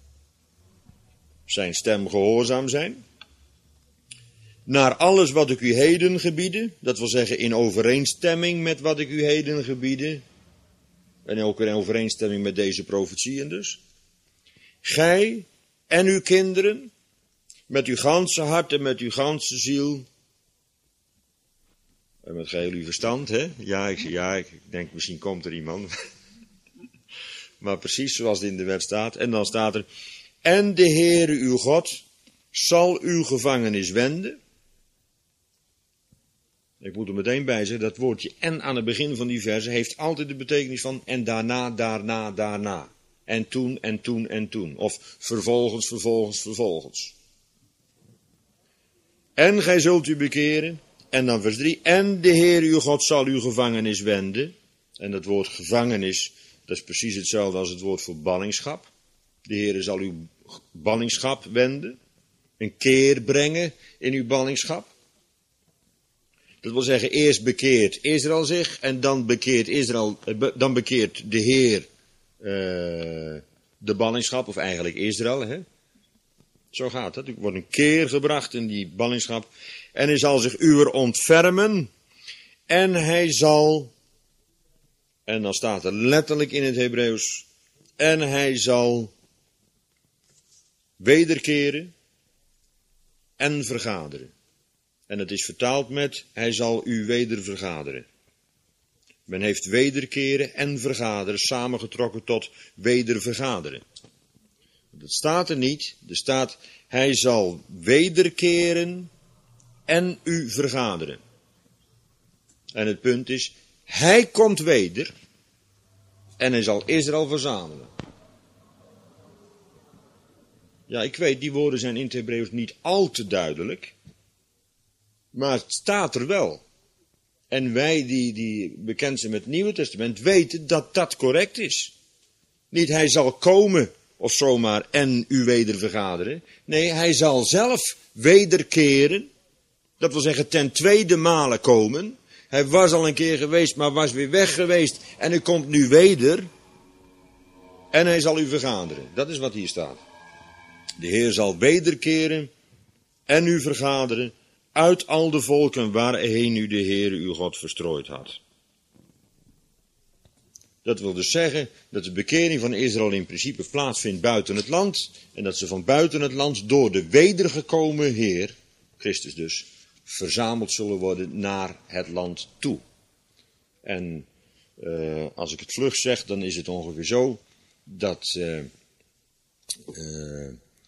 Zijn stem gehoorzaam zijn. Naar alles wat ik u heden gebiede, dat wil zeggen in overeenstemming met wat ik u heden gebiede, en ook in overeenstemming met deze profetieën dus. Gij en uw kinderen, met uw ganse hart en met uw ganse ziel, en met geheel uw verstand, hè? Ja, ik, ja, ik denk misschien komt er iemand. Maar precies zoals het in de wet staat. En dan staat er, en de Heere uw God zal uw gevangenis wenden. Ik moet er meteen bij zeggen, dat woordje en aan het begin van die verse heeft altijd de betekenis van en daarna, daarna, daarna. En toen, en toen, en toen. Of vervolgens, vervolgens, vervolgens. En gij zult u bekeren. En dan vers drie. En de Heer uw God zal uw gevangenis wenden. En dat woord gevangenis, dat is precies hetzelfde als het woord voor ballingschap. De Heer zal uw ballingschap wenden. Een keer brengen in uw ballingschap. Dat wil zeggen, eerst bekeert Israël zich. En dan bekeert, Israël, dan bekeert de Heer uh, de ballingschap. Of eigenlijk Israël. Hè? Zo gaat het. Er wordt een keer gebracht in die ballingschap. En hij zal zich uwer ontfermen. En hij zal. En dan staat er letterlijk in het Hebreeuws. En hij zal wederkeren en vergaderen. En het is vertaald met, hij zal u weder vergaderen. Men heeft wederkeren en vergaderen samengetrokken tot wedervergaderen. Dat staat er niet. Er staat, hij zal wederkeren en u vergaderen. En het punt is, hij komt weder en hij zal Israël verzamelen. Ja, ik weet, die woorden zijn in het Hebreeuws niet al te duidelijk. Maar het staat er wel. En wij die, die bekend zijn met het Nieuwe Testament weten dat dat correct is. Niet hij zal komen of zomaar en u weder vergaderen. Nee, hij zal zelf wederkeren. Dat wil zeggen ten tweede male komen. Hij was al een keer geweest, maar was weer weg geweest. En hij komt nu weder. En hij zal u vergaderen. Dat is wat hier staat. De Heer zal wederkeren en u vergaderen uit al de volken waarheen u de Heer uw God verstrooid had. Dat wil dus zeggen dat de bekering van Israël in principe plaatsvindt buiten het land. En dat ze van buiten het land door de wedergekomen Heer, Christus dus, verzameld zullen worden naar het land toe. En uh, als ik het vlug zeg, dan is het ongeveer zo dat uh, uh,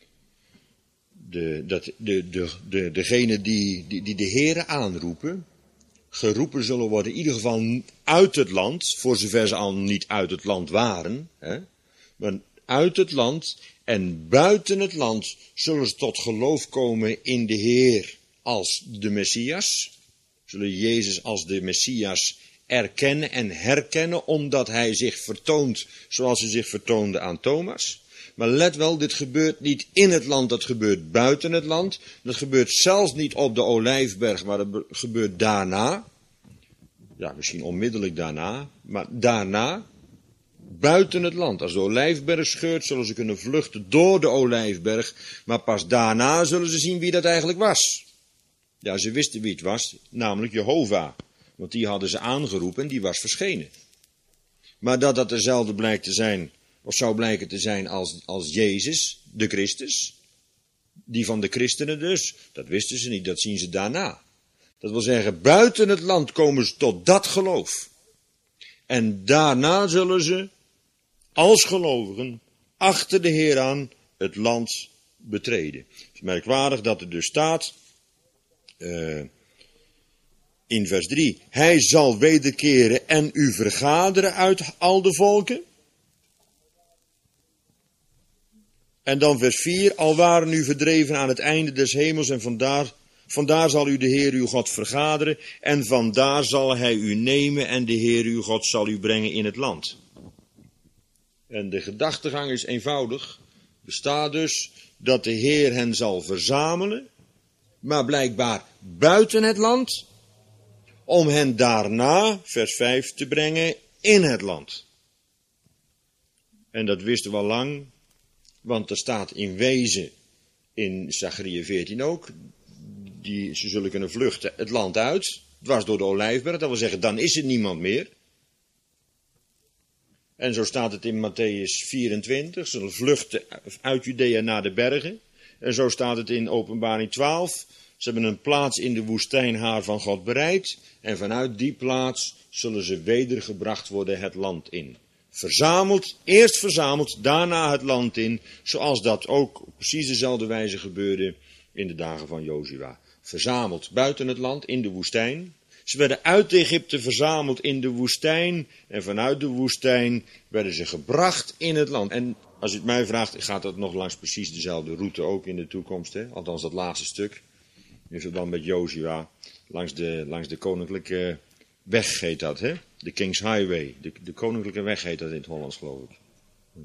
de, dat de, de, de, degene die, die, die de Heere aanroepen, geroepen zullen worden, in ieder geval uit het land, voor zover ze al niet uit het land waren, hè, maar uit het land en buiten het land zullen ze tot geloof komen in de Heer als de Messias. Zullen Jezus als de Messias erkennen en herkennen, omdat hij zich vertoont zoals hij zich vertoonde aan Thomas. Maar let wel, dit gebeurt niet in het land, dat gebeurt buiten het land. Dat gebeurt zelfs niet op de Olijfberg, maar dat gebeurt daarna. Ja, misschien onmiddellijk daarna, maar daarna, buiten het land. Als de Olijfberg scheurt, zullen ze kunnen vluchten door de Olijfberg, maar pas daarna zullen ze zien wie dat eigenlijk was. Ja, ze wisten wie het was, namelijk Jehovah, want die hadden ze aangeroepen en die was verschenen. Maar dat dat dezelfde blijkt te zijn, of zou blijken te zijn als, als Jezus, de Christus, die van de christenen dus, dat wisten ze niet, dat zien ze daarna. Dat wil zeggen, buiten het land komen ze tot dat geloof. En daarna zullen ze, als gelovigen, achter de Heer aan het land betreden. Het is merkwaardig dat er dus staat, uh, in vers drie, hij zal wederkeren en u vergaderen uit al de volken. En dan vers vier, al waren u verdreven aan het einde des hemels en vandaar, vandaar zal u de Heer uw God vergaderen en vandaar zal hij u nemen en de Heer uw God zal u brengen in het land. En de gedachtegang is eenvoudig, bestaat dus dat de Heer hen zal verzamelen, maar blijkbaar buiten het land, om hen daarna, vers vijf, te brengen in het land. En dat wisten we al lang, want er staat in wezen in Zacharia veertien ook, die, ze zullen kunnen vluchten het land uit, dwars door de Olijfberg, dat wil zeggen, dan is er niemand meer. En zo staat het in Matthäus vierentwintig, ze zullen vluchten uit Judea naar de bergen. En zo staat het in Openbaring twaalf, ze hebben een plaats in de woestijn haar van God bereid. En vanuit die plaats zullen ze wedergebracht worden het land in. Verzameld, eerst verzameld, daarna het land in. Zoals dat ook op precies dezelfde wijze gebeurde in de dagen van Jozua. Verzameld buiten het land, in de woestijn. Ze werden uit Egypte verzameld in de woestijn. En vanuit de woestijn werden ze gebracht in het land. En als u het mij vraagt, gaat dat nog langs precies dezelfde route ook in de toekomst. Hè? Althans dat laatste stuk. In verband met Jozua. Langs de, langs de koninklijke weg heet dat, hè? De King's Highway. De, de koninklijke weg heet dat in het Hollands, geloof ik. Hm.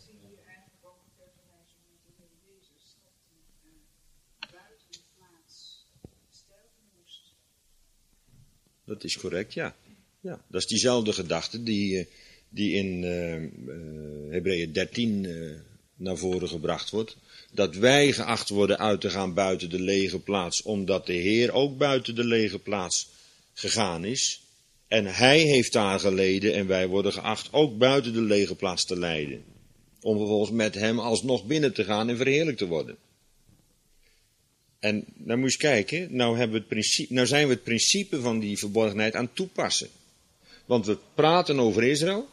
Dat is correct, ja. ja. Dat is diezelfde gedachte die, die in uh, uh, Hebreeën dertien uh, naar voren gebracht wordt. Dat wij geacht worden uit te gaan buiten de lege plaats, omdat de Heer ook buiten de lege plaats gegaan is. En hij heeft daar geleden en wij worden geacht ook buiten de lege plaats te lijden. Om vervolgens met hem alsnog binnen te gaan en verheerlijkt te worden. En nou moet je eens kijken, nou, hebben we het principe, nou zijn we het principe van die verborgenheid aan het toepassen. Want we praten over Israël.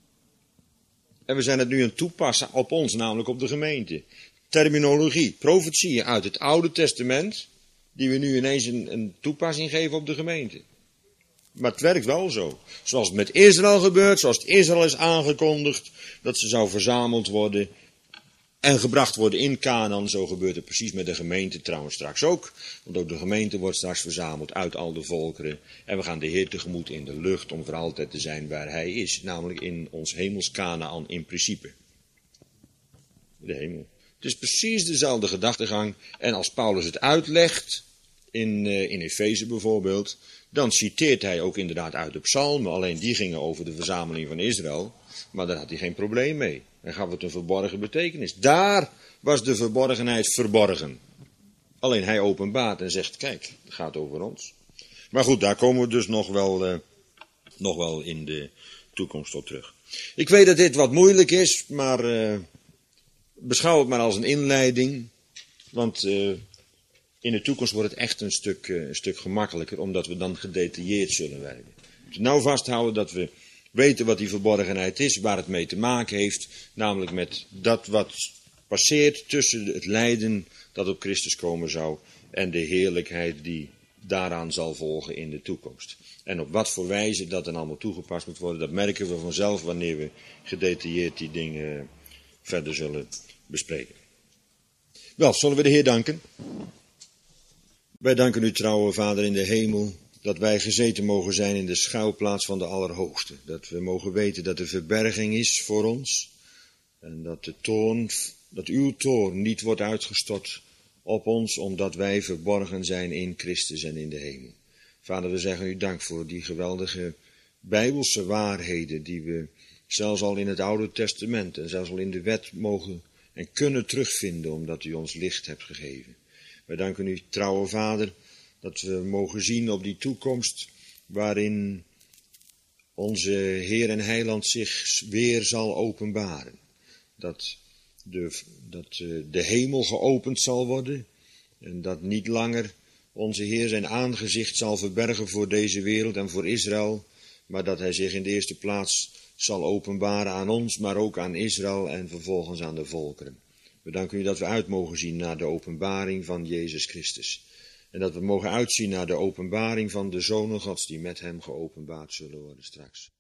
En we zijn het nu aan het toepassen op ons, namelijk op de gemeente. Terminologie, profetieën uit het Oude Testament, die we nu ineens een, een toepassing geven op de gemeente. Maar het werkt wel zo. Zoals het met Israël gebeurt, zoals het Israël is aangekondigd, dat ze zou verzameld worden en gebracht worden in Canaan. Zo gebeurt het precies met de gemeente trouwens straks ook. Want ook de gemeente wordt straks verzameld uit al de volkeren. En we gaan de Heer tegemoet in de lucht om voor altijd te zijn waar hij is. Namelijk in ons hemels Canaan in principe. De hemel. Het is precies dezelfde gedachtegang. En als Paulus het uitlegt, in, uh, in Efeze bijvoorbeeld, dan citeert hij ook inderdaad uit de psalmen. Alleen die gingen over de verzameling van Israël. Maar daar had hij geen probleem mee. En gaf het een verborgen betekenis. Daar was de verborgenheid verborgen. Alleen hij openbaart en zegt, kijk, het gaat over ons. Maar goed, daar komen we dus nog wel, uh, nog wel in de toekomst op terug. Ik weet dat dit wat moeilijk is, maar uh, beschouw het maar als een inleiding. Want uh, in de toekomst wordt het echt een stuk, uh, een stuk gemakkelijker, omdat we dan gedetailleerd zullen werken. Dus nou vasthouden dat we weten wat die verborgenheid is, waar het mee te maken heeft, namelijk met dat wat passeert tussen het lijden dat op Christus komen zou en de heerlijkheid die daaraan zal volgen in de toekomst. En op wat voor wijze dat dan allemaal toegepast moet worden, dat merken we vanzelf wanneer we gedetailleerd die dingen verder zullen bespreken. Wel, zullen we de Heer danken? Wij danken u, trouwe Vader in de hemel, dat wij gezeten mogen zijn in de schuilplaats van de Allerhoogste. Dat we mogen weten dat er verberging is voor ons. En dat de toorn, dat uw toorn niet wordt uitgestort op ons, omdat wij verborgen zijn in Christus en in de hemel. Vader, we zeggen u dank voor die geweldige Bijbelse waarheden die we zelfs al in het Oude Testament en zelfs al in de wet mogen en kunnen terugvinden, omdat u ons licht hebt gegeven. Wij danken u, trouwe Vader, dat we mogen zien op die toekomst waarin onze Heer en Heiland zich weer zal openbaren. Dat de, dat de hemel geopend zal worden en dat niet langer onze Heer zijn aangezicht zal verbergen voor deze wereld en voor Israël, maar dat hij zich in de eerste plaats zal openbaren aan ons, maar ook aan Israël en vervolgens aan de volkeren. We danken u dat we uit mogen zien naar de openbaring van Jezus Christus. En dat we mogen uitzien naar de openbaring van de Zonen Gods die met hem geopenbaard zullen worden straks.